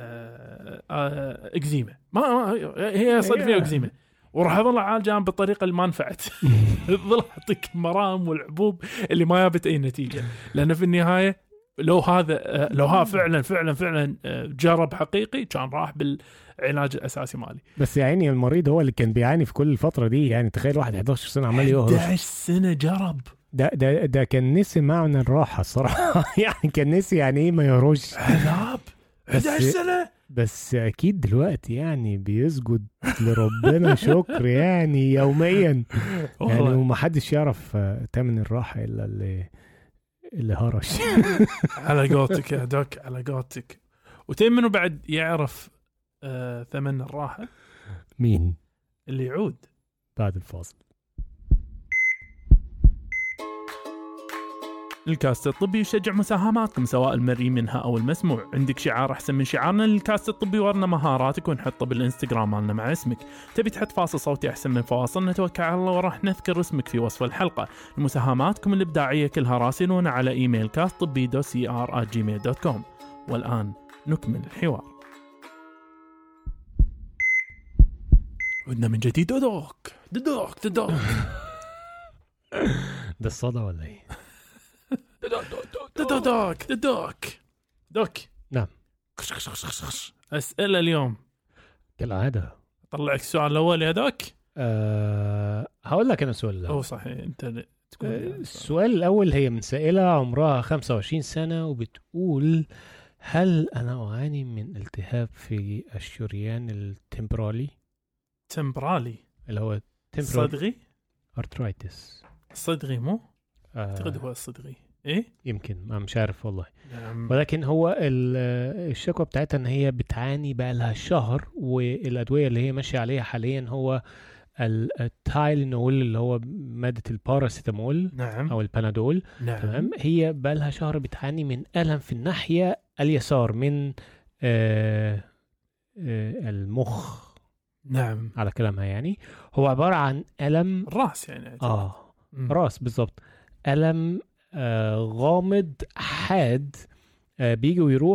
إكزيما. ما هي صدفية وإكزيما، وراح أظل عالجان بالطريقة اللي ما نفعت. ظل أعطيك مرام والحبوب اللي ما جابت أي نتيجة. لأن في النهاية لو هذا لو ها فعلا فعلا فعلا جرب حقيقي كان راح بالعلاج الأساسي مالي. بس يعني المريض هو اللي كان بيعاني في كل الفترة دي. يعني تخيل واحد إحدى عشر سنة عمال يهرش. إحدى عشر سنة جرب. ده ده ده كان نسي معنى الراحة الصراحة. يعني كان نسي يعني إيه ما يهرش. عذاب. إحدى عشر سنة. بس أكيد دلوقتي يعني بيسجد لربنا شكر يعني يوميا. يعني ومحدش يعرف تمن الراحة إلا اللي اللي هرش. على قولتك يا دوك، على قولتك. وتمنوا بعد يعرف آه ثمن الراحة؟ مين؟ اللي يعود بعد الفاصل. الكاست الطبي يشجع مساهماتكم سواء المرئي منها أو المسموع. عندك شعار أحسن من شعارنا للكاست الطبي؟ ورنا مهاراتك ونحطه بالإنستغرام مالنا مع اسمك. تبي تحط فاصل صوتي أحسن من فواصل؟ نتوكل على الله وراح نذكر اسمك في وصف الحلقة. مساهماتكم الإبداعية كلها راسلونا على إيميل كاست طبي دو سي آر آت جيميل دوت كوم. والآن نكمل الحوار. عدنا من جديد. دوك دوك دوك ده الصدى ولا ايه؟ دوك دوك دوك دوك. نعم. أسئلة اليوم كالعادة. طلعك السؤال الأول يا دوك. أه هقول لك أنا السؤال الأول. أو صحيح أنت تقول. أه السؤال الأول هي من سائلة عمرها خمسة وعشرين سنة وبتقول: هل أنا أعاني من التهاب في الشريان التمبرالي؟ تمبرالي اللي هو صدغي؟ أرترايتس. صدغي مو؟ أعتقد هو الصدغي. إيه؟ يمكن ما مش عارف والله. نعم. ولكن هو الشكوى بتاعتها ان هي بتعاني بقى لها شهر، والادويه اللي هي ماشيه عليها حاليا هو التايلينول اللي هو ماده الباراسيتامول. نعم. او البانادول. نعم. تمام. هي بقى لها شهر بتعاني من الم في الناحيه اليسار من آآ آآ المخ. نعم. على كلامها يعني هو عباره عن الم راس يعني. اه م. راس بالضبط. الم آه غامض حاد، آه بيجي ويروح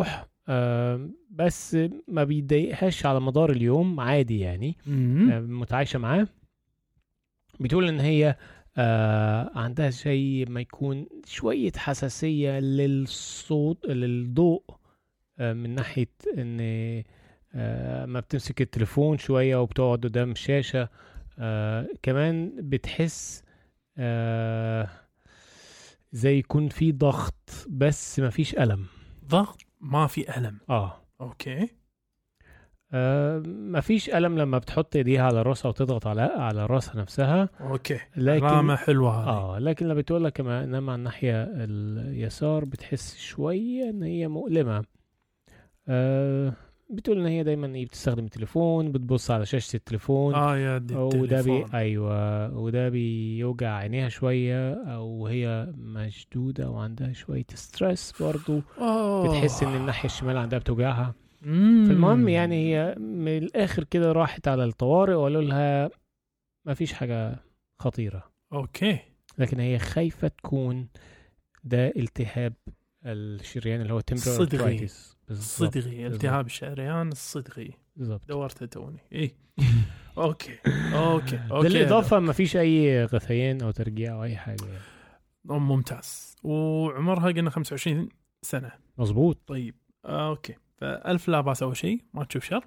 آه بس ما بيضايقهاش على مدار اليوم، عادي يعني. آه متعايشة معاه. بتقول ان هي آه عندها شيء ما يكون شوية حساسية للصوت للضوء، آه من ناحية ان آه ما بتمسك التليفون شوية وبتقعد قدام الشاشة. آه كمان بتحس آه زي يكون في ضغط بس ما فيش ألم. ضغط ما في ألم. اه اوكي. آه ما فيش ألم لما بتحط ايديها على راسها وتضغط على على راسها نفسها. اوكي. لكن علامة حلوة هذه. اه لكن لما بتقول لك كمان انما على الناحية اليسار بتحس شوية ان هي مؤلمة. آه بتقول ان هي دايما هي بتستخدم التليفون، بتبص على شاشة التليفون. اه يا دي وده بي ايوه وده بيوجع عينيها شوية، او هي مشدودة وعندها شوية ستريس برضو. أوه. بتحس ان الناحية الشمال عندها بتوجعها. مم. فالمهم يعني هي من الاخر كده راحت على الطوارئ وقالوا لها ما فيش حاجة خطيرة. اوكي. لكن هي خايفة تكون ده التهاب الشريان اللي هو صدغي. صدغي التهاب الشريان الصدغي. بالضبط. دورت توني. ايه. اوكي اوكي اوكي. بالاضافه ما فيش اي غثيان او ترجيع او اي حاجه يعني. ممتاز. وعمرها قلنا خمسة وعشرين سنه. مظبوط. طيب اوكي. فالف لا باس اول شيء، ما تشوف شر.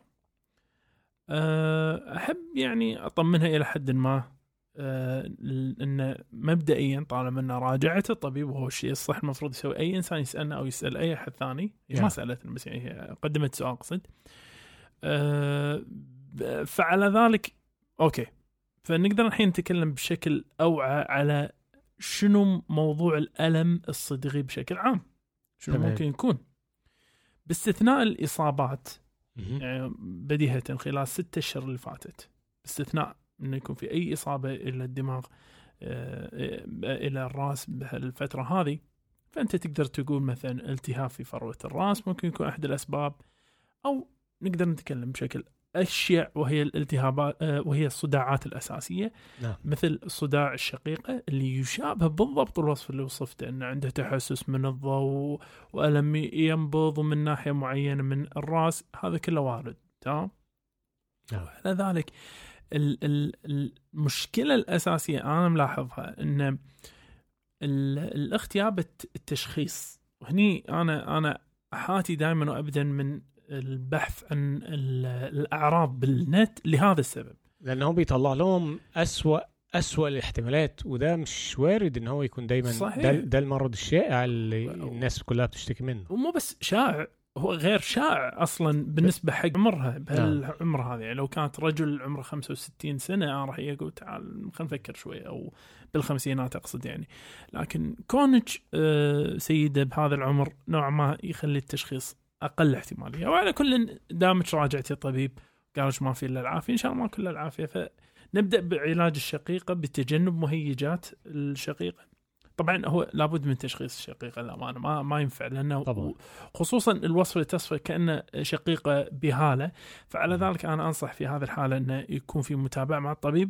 احب يعني اطمنها الى حد ما، أه ان مبدئيا طالما ان راجعت الطبيب وهو الشيء الصح المفروض يسوي اي انسان يسالنا او يسال اي احد ثاني. yeah. ما سالتنا بس يعني هي قدمت سؤال اقصد. أه فعلى ذلك اوكي، فنقدر الحين نتكلم بشكل اوعى على شنو موضوع الالم الصدغي بشكل عام، شنو تمام. ممكن يكون باستثناء الاصابات. م- يعني بديهة خلال الستة اشهر اللي فاتت، باستثناء انه يكون في اي اصابه الى الدماغ الى الراس بهالفتره هذه، فانت تقدر تقول مثلا التهاب في فروه الراس ممكن يكون احد الاسباب، او نقدر نتكلم بشكل اشيع وهي الالتهابات وهي الصداعات الاساسيه. نعم. مثل صداع الشقيقه اللي يشابه بالضبط الوصف اللي وصفته، انه عنده تحسس من الضوء والم ينبض من ناحيه معينه من الراس، هذا كله وارد. تمام. نعم. على ذلك المشكلة الأساسية أنا ملاحظها إن الاختيار التشخيص، وهني أنا أنا حاتي دائما وأبدا من البحث عن الأعراض بالنت لهذا السبب، لأنه بيطلع لهم أسوأ أسوأ الاحتمالات، وده مش وارد إن هو يكون دايما ده, ده المرض الشائع اللي الناس كلها بتشتكي منه. ومو بس شائع، هو غير شائع أصلا بالنسبة حق عمرها بهالعمر هذا. يعني لو كانت رجل عمره خمسة وستين سنة راح يقول تعال خلينا نفكر شوي، أو بالخمسينات أقصد يعني. لكن كونج سيدة بهذا العمر نوع ما يخلي التشخيص أقل احتمالية. وعلى كل دامك راجعتي الطبيب قالش ما في إلا العافية، إن شاء الله ما كل العافية. فنبدأ بعلاج الشقيقة بتجنب مهيجات الشقيقة. طبعا هو لابد من تشخيص الشقيقة الأمانة، ما ما ينفع، لأنه طبعا. خصوصا الوصف اللي تصفه كأنه شقيقة بهالة. فعلى ذلك أنا أنصح في هذه الحالة أنه يكون في متابعة مع الطبيب،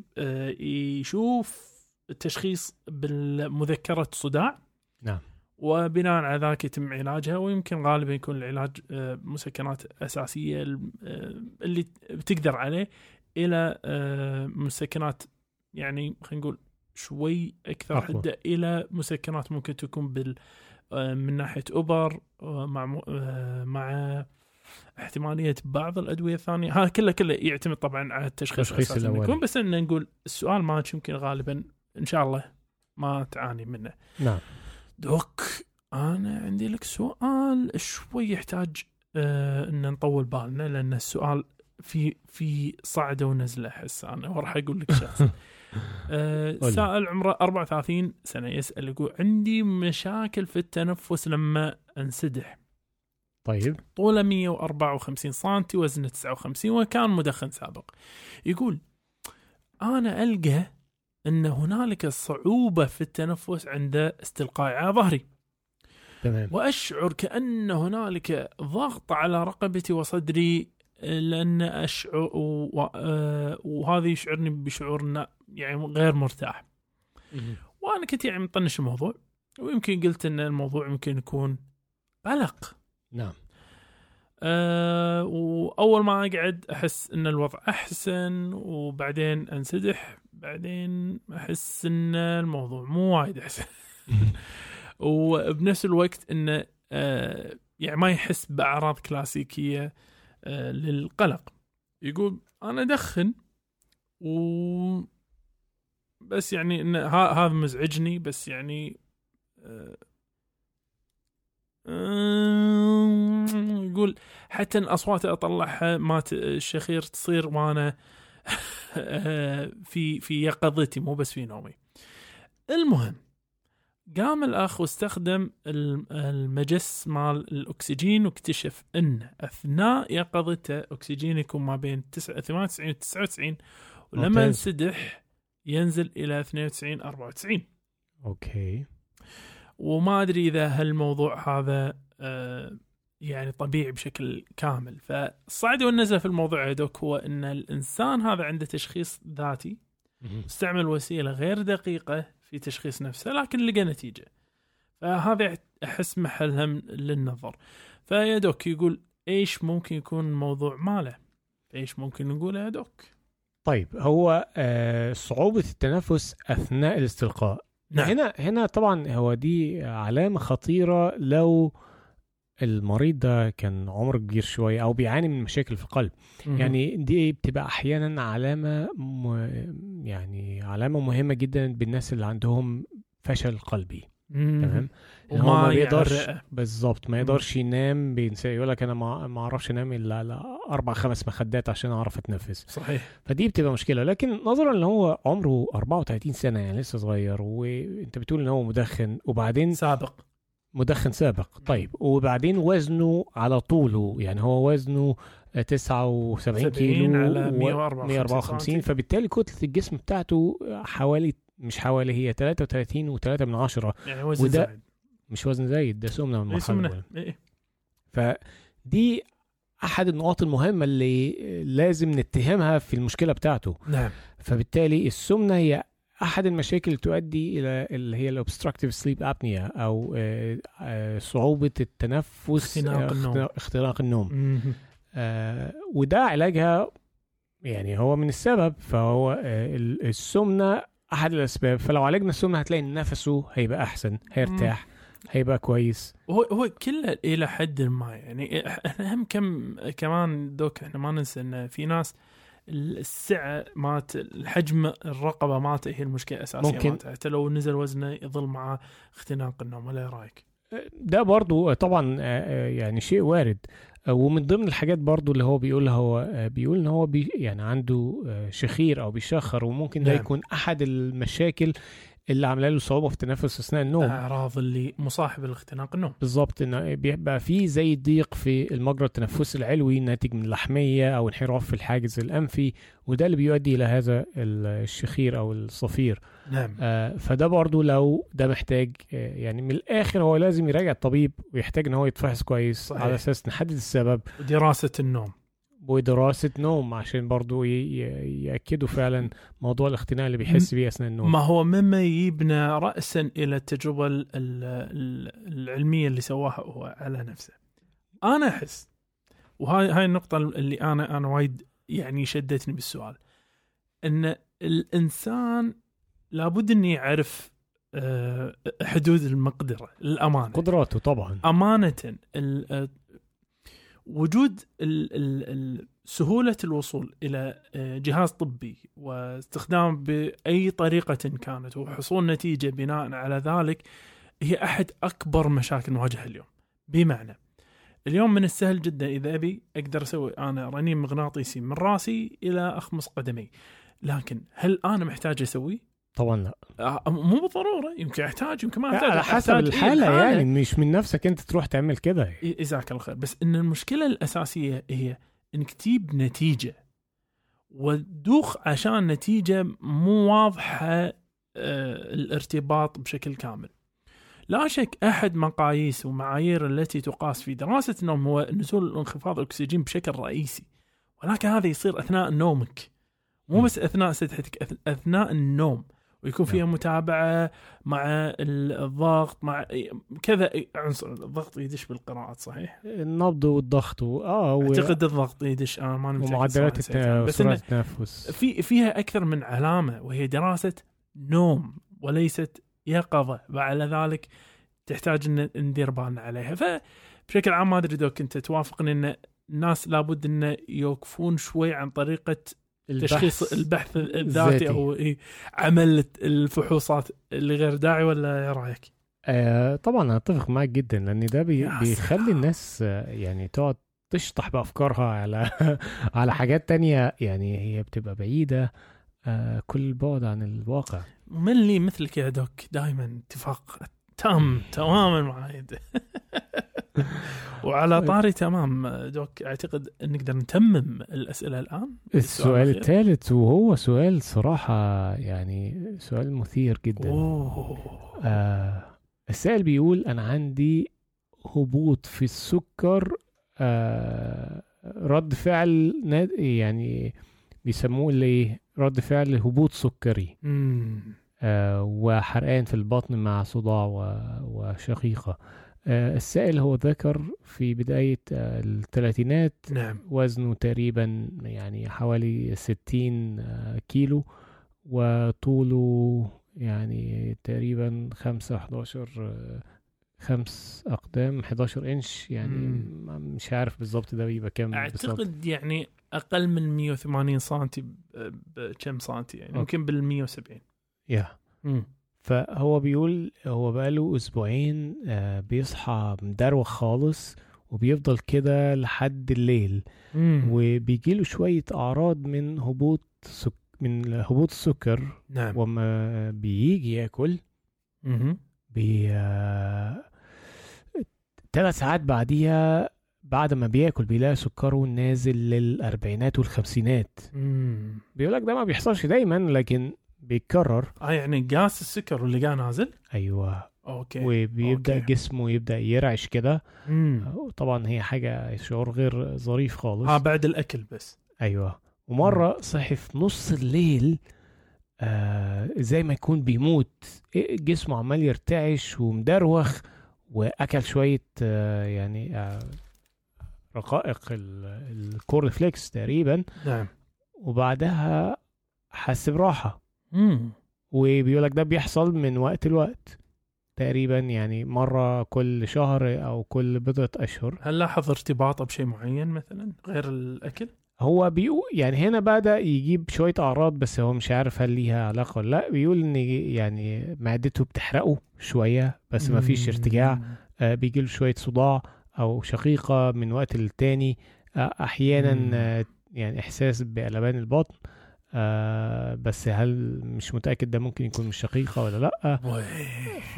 يشوف التشخيص بالمذكرة صداع. نعم. وبناء على ذلك يتم علاجها، ويمكن غالبا يكون العلاج مسكنات أساسية اللي بتقدر عليه، إلى مسكنات يعني خلينا نقول شوي أكثر حدة، إلى مسكنات ممكن تكون بال من ناحية أوبر مع مع احتمالية بعض الأدوية الثانية. هذا كله كله يعتمد طبعا على التشخيص الأساسي يكون. بس إن نقول السؤال ما يمكن غالبا إن شاء الله ما تعاني منه. نعم. دوك أنا عندي لك سؤال شوي يحتاج آه إن نطول بالنا، لأن السؤال في في صعدة ونزلة حس أنا، وراح أقول لك شخص. أه سائل عمره أربعة وثلاثين سنة يسأل يقول عندي مشاكل في التنفس لما انسدح. طيب. طوله مية وأربعة وخمسين سنتي، وزنه تسعة وخمسين، وكان مدخن سابق. يقول أنا ألقى أن هنالك صعوبة في التنفس عند استلقاء على ظهري. تمام. وأشعر كأن هنالك ضغط على رقبتي وصدري، لأن أشعر وهذا يشعرني بشعور يعني غير مرتاح. وأنا كنت يعني مطنش الموضوع، ويمكن قلت أن الموضوع ممكن يكون قلق. نعم. أه وأول ما أقعد أحس إن الوضع أحسن، وبعدين أنسدح، بعدين أحس إن الموضوع مو وايد أحسن. وبنفس الوقت إنه أه يعني ما يحس بأعراض كلاسيكية أه للقلق. يقول أنا أدخن و بس يعني إن هذا مزعجني، بس يعني أه يقول حتى الأصوات أطلعها مات الشخير تصير وأنا في في يقظتي مو بس في نومي. المهم قام الأخ واستخدم المجس مال الأكسجين، واكتشف أن أثناء يقظته أكسجين يكون ما بين ثمانية وتسعين و تسعة وتسعين، ولما انسدح ينزل إلى اثنين وتسعين أربعة وتسعين. أوكي. وما أدري إذا هالموضوع هذا آه يعني طبيعي بشكل كامل. فالصعد والنزل في الموضوع يا دوك هو أن الإنسان هذا عنده تشخيص ذاتي، استعمل وسيلة غير دقيقة في تشخيص نفسه لكن لقى نتيجة. فهذا أحس محلها للنظر. فيا دوك يقول إيش ممكن يكون الموضوع ماله؟ إيش ممكن نقوله يا دوك؟ طيب هو آه صعوبة التنفس أثناء الاستلقاء. نعم. هنا هنا طبعا هو دي علامة خطيرة لو المريض ده كان عمره كبير شوية أو بيعاني من مشاكل في القلب. م- يعني دي بتبقى أحيانا علامة م... يعني علامة مهمة جدا بالناس اللي عندهم فشل قلبي. تمام. هو ما بيقدرش بالضبط ما يقدرش ينام، بينسى يقول لك انا ما ما اعرفش انام الا على اربع خمس مخدات عشان اعرف اتنفس. صحيح. فدي بتبقى مشكله. لكن نظرا ان هو عمره أربعة وثلاثين سنه يعني لسه صغير، وانت بتقول ان هو مدخن وبعدين سابق مدخن سابق. طيب وبعدين وزنه على طوله يعني هو وزنه تسعة وسبعين كيلو على مية وأربعة وخمسين، فبالتالي كتله الجسم بتاعته حوالي مش حوالي هي ثلاثة وثلاثين وثلاثة من عشرة. يعني وزن زايد. مش وزن زايد، ده سمنة من المرحلة. إيه؟ فدي أحد النقاط المهمة اللي لازم نتهمها في المشكلة بتاعته. نعم. فبالتالي السمنة هي أحد المشاكل اللي تؤدي إلى اللي هي الأوبستراكتيف سليب أبنيا أو صعوبة التنفس، اختناق النوم, اختناق النوم. آه وده علاجها يعني هو من السبب، فهو آه السمنة أحد الأسباب. فلو عالجنا السمنة هتلاقي نفسه هيبقى أحسن، هيرتاح، هيبقى كويس. هو هو كله إلى حد ما يعني. إحنا هم كم كمان دوك إحنا ما ننسى إن في ناس السعة مات الحجم الرقبة مات هي المشكلة الأساسية. ممكن حتى لو نزل وزنه يظل مع اختناق النوم. ولا رأيك؟ ده برضو طبعا يعني شيء وارد. ومن ضمن الحاجات برضو اللي هو بيقول هو بيقول ان هو بي يعني عنده شخير او بيشخر، وممكن ده نعم. يكون احد المشاكل اللي عامله له صعوبه في التنفس اثناء النوم. اعراض اللي مصاحبه لاختناق النوم بالظبط، انه بيبقى فيه زي ضيق في المجرى التنفسي العلوي ناتج من اللحميه او انحراف في الحاجز الانفي، وده اللي بيؤدي الى هذا الشخير او الصفير. نعم. آه فده برضو لو ده محتاج آه يعني من الاخر هو لازم يراجع الطبيب ويحتاج ان هو يتفحص كويس. صحيح. على اساس نحدد السبب. ودراسه النوم ودراسة نوم عشان برضو يأكدوا فعلا موضوع الاختناق اللي بيحس بيه أثناء النوم. ما هو مما يبنى رأسا إلى التجربة العلمية اللي سواها هو على نفسه. أنا أحس وهاي هاي النقطة اللي أنا أنا وايد يعني شدتني بالسؤال، إن الإنسان لابد إنه يعرف حدود المقدرة الأمانة قدراته طبعا أمانة. وجود ال ال ال سهولة الوصول إلى جهاز طبي واستخدام بأي طريقة كانت وحصول نتيجة بناء على ذلك هي أحد أكبر مشاكل نواجهها اليوم. بمعنى اليوم من السهل جدا إذا أبي أقدر أسوي أنا رنين مغناطيسي من راسي إلى أخمص قدمي، لكن هل أنا محتاج أسوي؟ طبعا لا، مو بالضرورة، يمكن أحتاج يمكن ما أحتاج، على حسب الحالة. إيه يعني مش من نفسك أنت تروح تعمل كده. إجزاك الله خير. بس إن المشكلة الأساسية هي إنك تجيب نتيجة ودوخ عشان نتيجة مو واضحة آه الارتباط بشكل كامل. لا شك أحد مقاييس ومعايير التي تقاس في دراسة النوم هو نزول انخفاض الأكسجين بشكل رئيسي، ولكن هذا يصير أثناء نومك مو بس أثناء سدحتك، أثناء النوم. ويكون فيها متابعة مع الضغط مع كذا عنصر. الضغط يدش بالقراءات صحيح؟ النبض والضغط و... اه و... اعتقد الضغط يدش انا ما نمتلك ومعدلات سرعة التنفس. في فيها اكثر من علامة، وهي دراسة نوم وليست يقظة، وعلى ذلك تحتاج ان ندير بالنا عليها. فبشكل عام ما ادري دوك انت توافقني ان الناس لابد ان يوقفون شوي عن طريقة تشخيص البحث الذاتي او إيه عمل الفحوصات اللي غير داعي، ولا رايك؟ آه طبعا اتفق معك جدا، لان ده بي بيخلي الناس يعني تقعد تشطح بافكارها على على حاجات تانية يعني هي بتبقى بعيده آه كل البعد عن الواقع. من لي مثلك يا دوك دائما اتفاق تام تماما معايا. وعلى طاري تمام دوك، اعتقد نقدر نتمم الاسئله الان. السؤال الثالث وهو سؤال صراحه يعني سؤال مثير جدا. آه السائل بيقول انا عندي هبوط في السكر، آه رد فعل يعني بيسموه اللي رد فعل هبوط سكري، آه وحرقان في البطن مع صداع وشقيقه. آه السائل هو ذكر في بداية آه الثلاثينات. نعم. وزنه تقريبا يعني حوالي ستين آه كيلو، وطوله يعني تقريبا خمسة حداشر آه خمس أقدام حداشر إنش يعني. مم. مش عارف بالضبط ده بيبقى كام أعتقد بالزبط. يعني أقل من مية وثمانين سنتي بكم سنتي يعني ممكن بالمية وسبعين. يا yeah. فهو بيقول هو بقاله أسبوعين آه بيصحى مدروخ خالص وبيفضل كده لحد الليل. مم. وبيجيله شوية أعراض من هبوط سك... من هبوط السكر. نعم. وما بيجي يأكل مم. بي آه... ثلاث ساعات بعديها بعد ما بيأكل بيلاقي سكره نازل للأربعينات والخمسينات. بيقولك ده ما بيحصلش دايما لكن بيتكرر. اه يعني قاس السكر اللي قاعد نازل. ايوه. اوكي. وبيبدا أوكي. جسمه يبدا يرعش كده. طبعا هي حاجه شعور غير ظريف خالص. اه بعد الاكل بس. ايوه. ومره صحي في نص الليل آه زي ما يكون بيموت، جسمه عمال يرتعش ومدروخ، واكل شويه آه يعني آه رقائق الكورنفليكس تقريبا. نعم. وبعدها حس براحه. امم وبيقولك ده بيحصل من وقت لوقت تقريبا يعني مرة كل شهر أو كل بضعة أشهر. هل لاحظ ارتباطه بشيء معين مثلا غير الأكل؟ هو بيقول يعني هنا بدأ يجيب شوية أعراض بس هو مش عارف هل ليها علاقة ولا لا. بيقول إن يعني معدته بتحرقه شوية بس ما فيش ارتجاع. آه بيجيله شوية صداع أو شقيقة من وقت للتاني. آه أحيانا آه يعني إحساس بقلبان البطن. آه بس هل مش متأكد ده ممكن يكون مش شقيقة ولا لأ. ف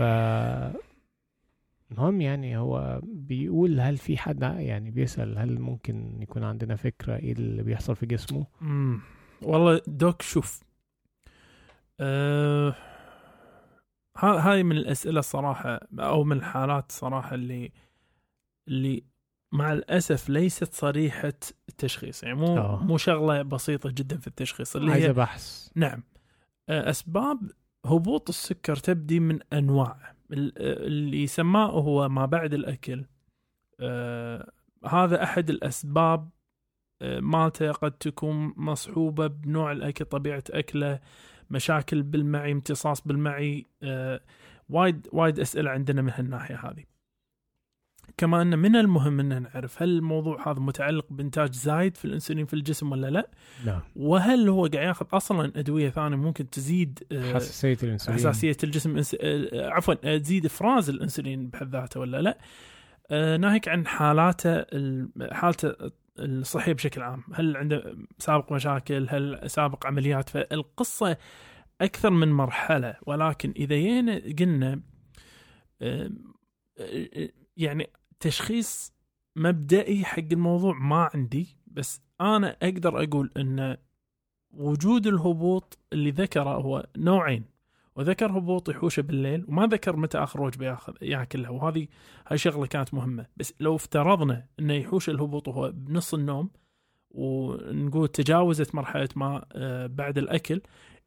المهم يعني هو بيقول هل في حد يعني بيسأل هل ممكن يكون عندنا فكرة ايه اللي بيحصل في جسمه. امم والله دوك شوف أه... هاي من الأسئلة الصراحة أو من الحالات صراحة اللي اللي مع الأسف ليست صريحة التشخيص يعني مو أوه. مو شغلة بسيطة جدا في التشخيص اللي عايزة بحث. نعم. أسباب هبوط السكر تبدي من أنواع اللي يسماه هو ما بعد الأكل. آه هذا أحد الأسباب آه مالته قد تكون مصحوبة بنوع الأكل، طبيعة أكله، مشاكل بالمعي، امتصاص بالمعي. آه وايد وايد أسئلة عندنا من هالناحية هذه. كما أن من المهم أن نعرف هل الموضوع هذا متعلق بإنتاج زايد في الأنسولين في الجسم ولا لا. لا. وهل هو قاعد ياخذ أصلا أدوية ثانية ممكن تزيد حساسية الأنسولين حساسية الجسم عفوا تزيد إفراز الأنسولين بحد ذاته ولا لا. ناهيك عن حالاته حالته الصحية بشكل عام، هل عنده سابق مشاكل، هل سابق عمليات. فالقصة أكثر من مرحلة، ولكن إذا ينا قلنا يعني تشخيص مبدئي حق الموضوع ما عندي، بس أنا أقدر أقول أن وجود الهبوط اللي ذكره هو نوعين، وذكر هبوط يحوشه بالليل وما ذكر متى آخر وجبة ياخذ ياكلها، وهذه هاي شغلة كانت مهمة. بس لو افترضنا أنه يحوش الهبوط وهو بنص النوم ونقول تجاوزت مرحلة ما بعد الأكل،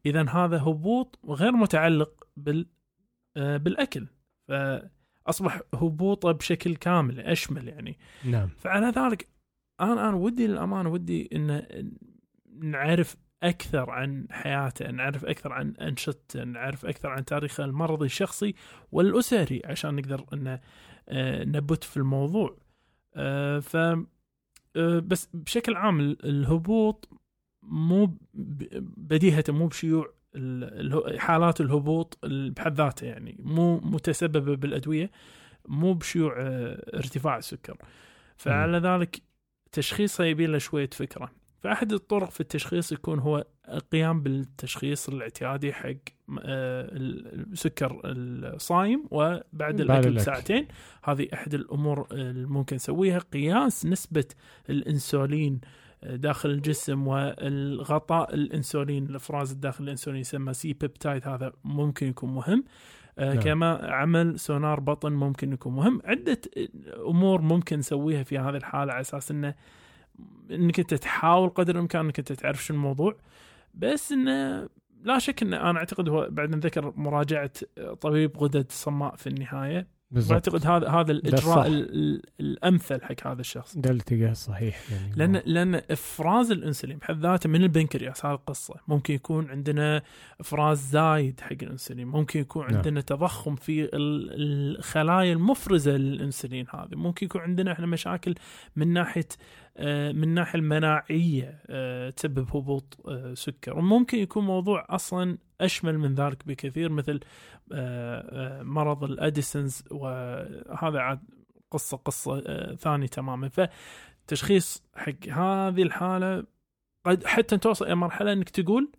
إذن هذا هبوط غير متعلق بال بالأكل، فأصبح هبوطه بشكل كامل أشمل يعني. نعم. فعلى ذلك أنا أنا ودي للأمانة ودي إن نعرف أكثر عن حياته، نعرف أكثر عن أنشطته، نعرف أكثر عن تاريخه المرضي الشخصي والأسري عشان نقدر إن نبت في الموضوع. ف بس بشكل عام الهبوط مو بديهة، مو بشيوع حالات الهبوط بحد ذاته يعني، مو متسببة بالأدوية، مو بشيوع ارتفاع السكر. فعلى ذلك تشخيصه يبي له شوية فكرة. فأحد الطرق في التشخيص يكون هو القيام بالتشخيص الاعتيادي حق السكر الصايم وبعد الأكل بساعتين. هذه أحد الأمور اللي ممكن نسويها، قياس نسبة الإنسولين داخل الجسم والغطاء الإنسولين، الإفراز الداخل الإنسولين يسمى سي بيبتايد، هذا ممكن يكون مهم. آه كما عمل سونار بطن ممكن يكون مهم. عدة أمور ممكن نسويها في هذه الحالة على أساس إنه إنك أنت تحاول قدر الإمكان إنك أنت تعرف شو الموضوع. بس إنه لا شك إن أنا أعتقد هو بعد نذكر مراجعة طبيب غدد صماء في النهاية. أعتقد هذا هذا الإجراء الأمثل حق هذا الشخص، ده الاتجاه الصحيح يعني. لأن لأن إفراز الأنسولين بحد ذاته من البنكرياس هذه القصة. ممكن يكون عندنا إفراز زايد حق الأنسولين، ممكن يكون عندنا نعم. تضخم في الخلايا المفرزة للأنسولين، هذه ممكن يكون عندنا إحنا مشاكل من ناحية من الناحية المناعية تسبب هبوط سكر. وممكن يكون موضوع أصلا أشمل من ذلك بكثير، مثل مرض الأديسنز، وهذا عاد قصة قصة ثانية تماما. فتشخيص حق هذه الحالة قد حتى توصل إلى مرحلة أنك تقول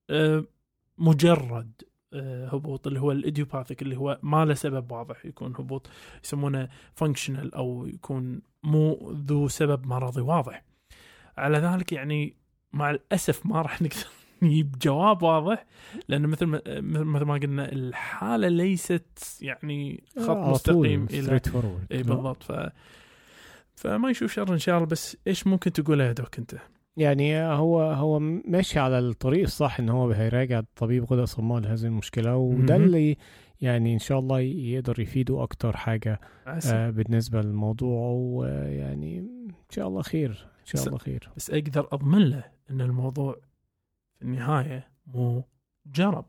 مجرد هبوط اللي هو الإيديوباثيك، اللي هو ما له سبب واضح، يكون هبوط يسمونه فانكشنال أو يكون مو ذو سبب مرضي واضح. على ذلك يعني مع الأسف ما راح نقدر نجيب جواب واضح، لأن مثل ما مثل ما قلنا الحالة ليست يعني خط مستقيم إلى إيه بالضبط. ف فما يشوف شر إن شاء الله. بس إيش ممكن تقول يا دوك أنت؟ يعني هو هو ماشي على الطريق الصح، إن هو هيراجع طبيب غدة صماء لهذه المشكلة، وده اللي يعني إن شاء الله يقدر يفيده أكتر حاجة آه بالنسبة للموضوع. ويعني إن شاء الله خير، إن شاء الله خير. بس أقدر أضمن له إن الموضوع في النهاية مو جرب.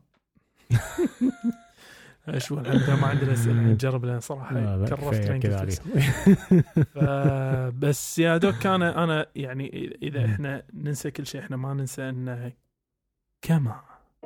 ايش هو الحين ما عندنا اسئله عن جرب، لان صراحه كرفت كذا. بس يا دوك انا انا يعني اذا احنا ننسى كل شيء، احنا ما ننسى انه كما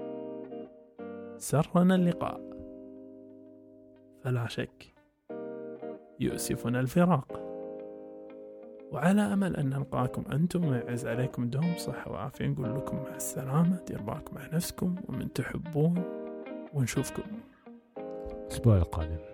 سرنا اللقاء فلا شك يؤسفنا الفراق، وعلى أمل أن نلقاكم أنتم ويعز عليكم دوم صحة وعافية. نقول لكم مع السلامة، دير بالكم مع نفسكم ومن تحبون، ونشوفكم الأسبوع القادم.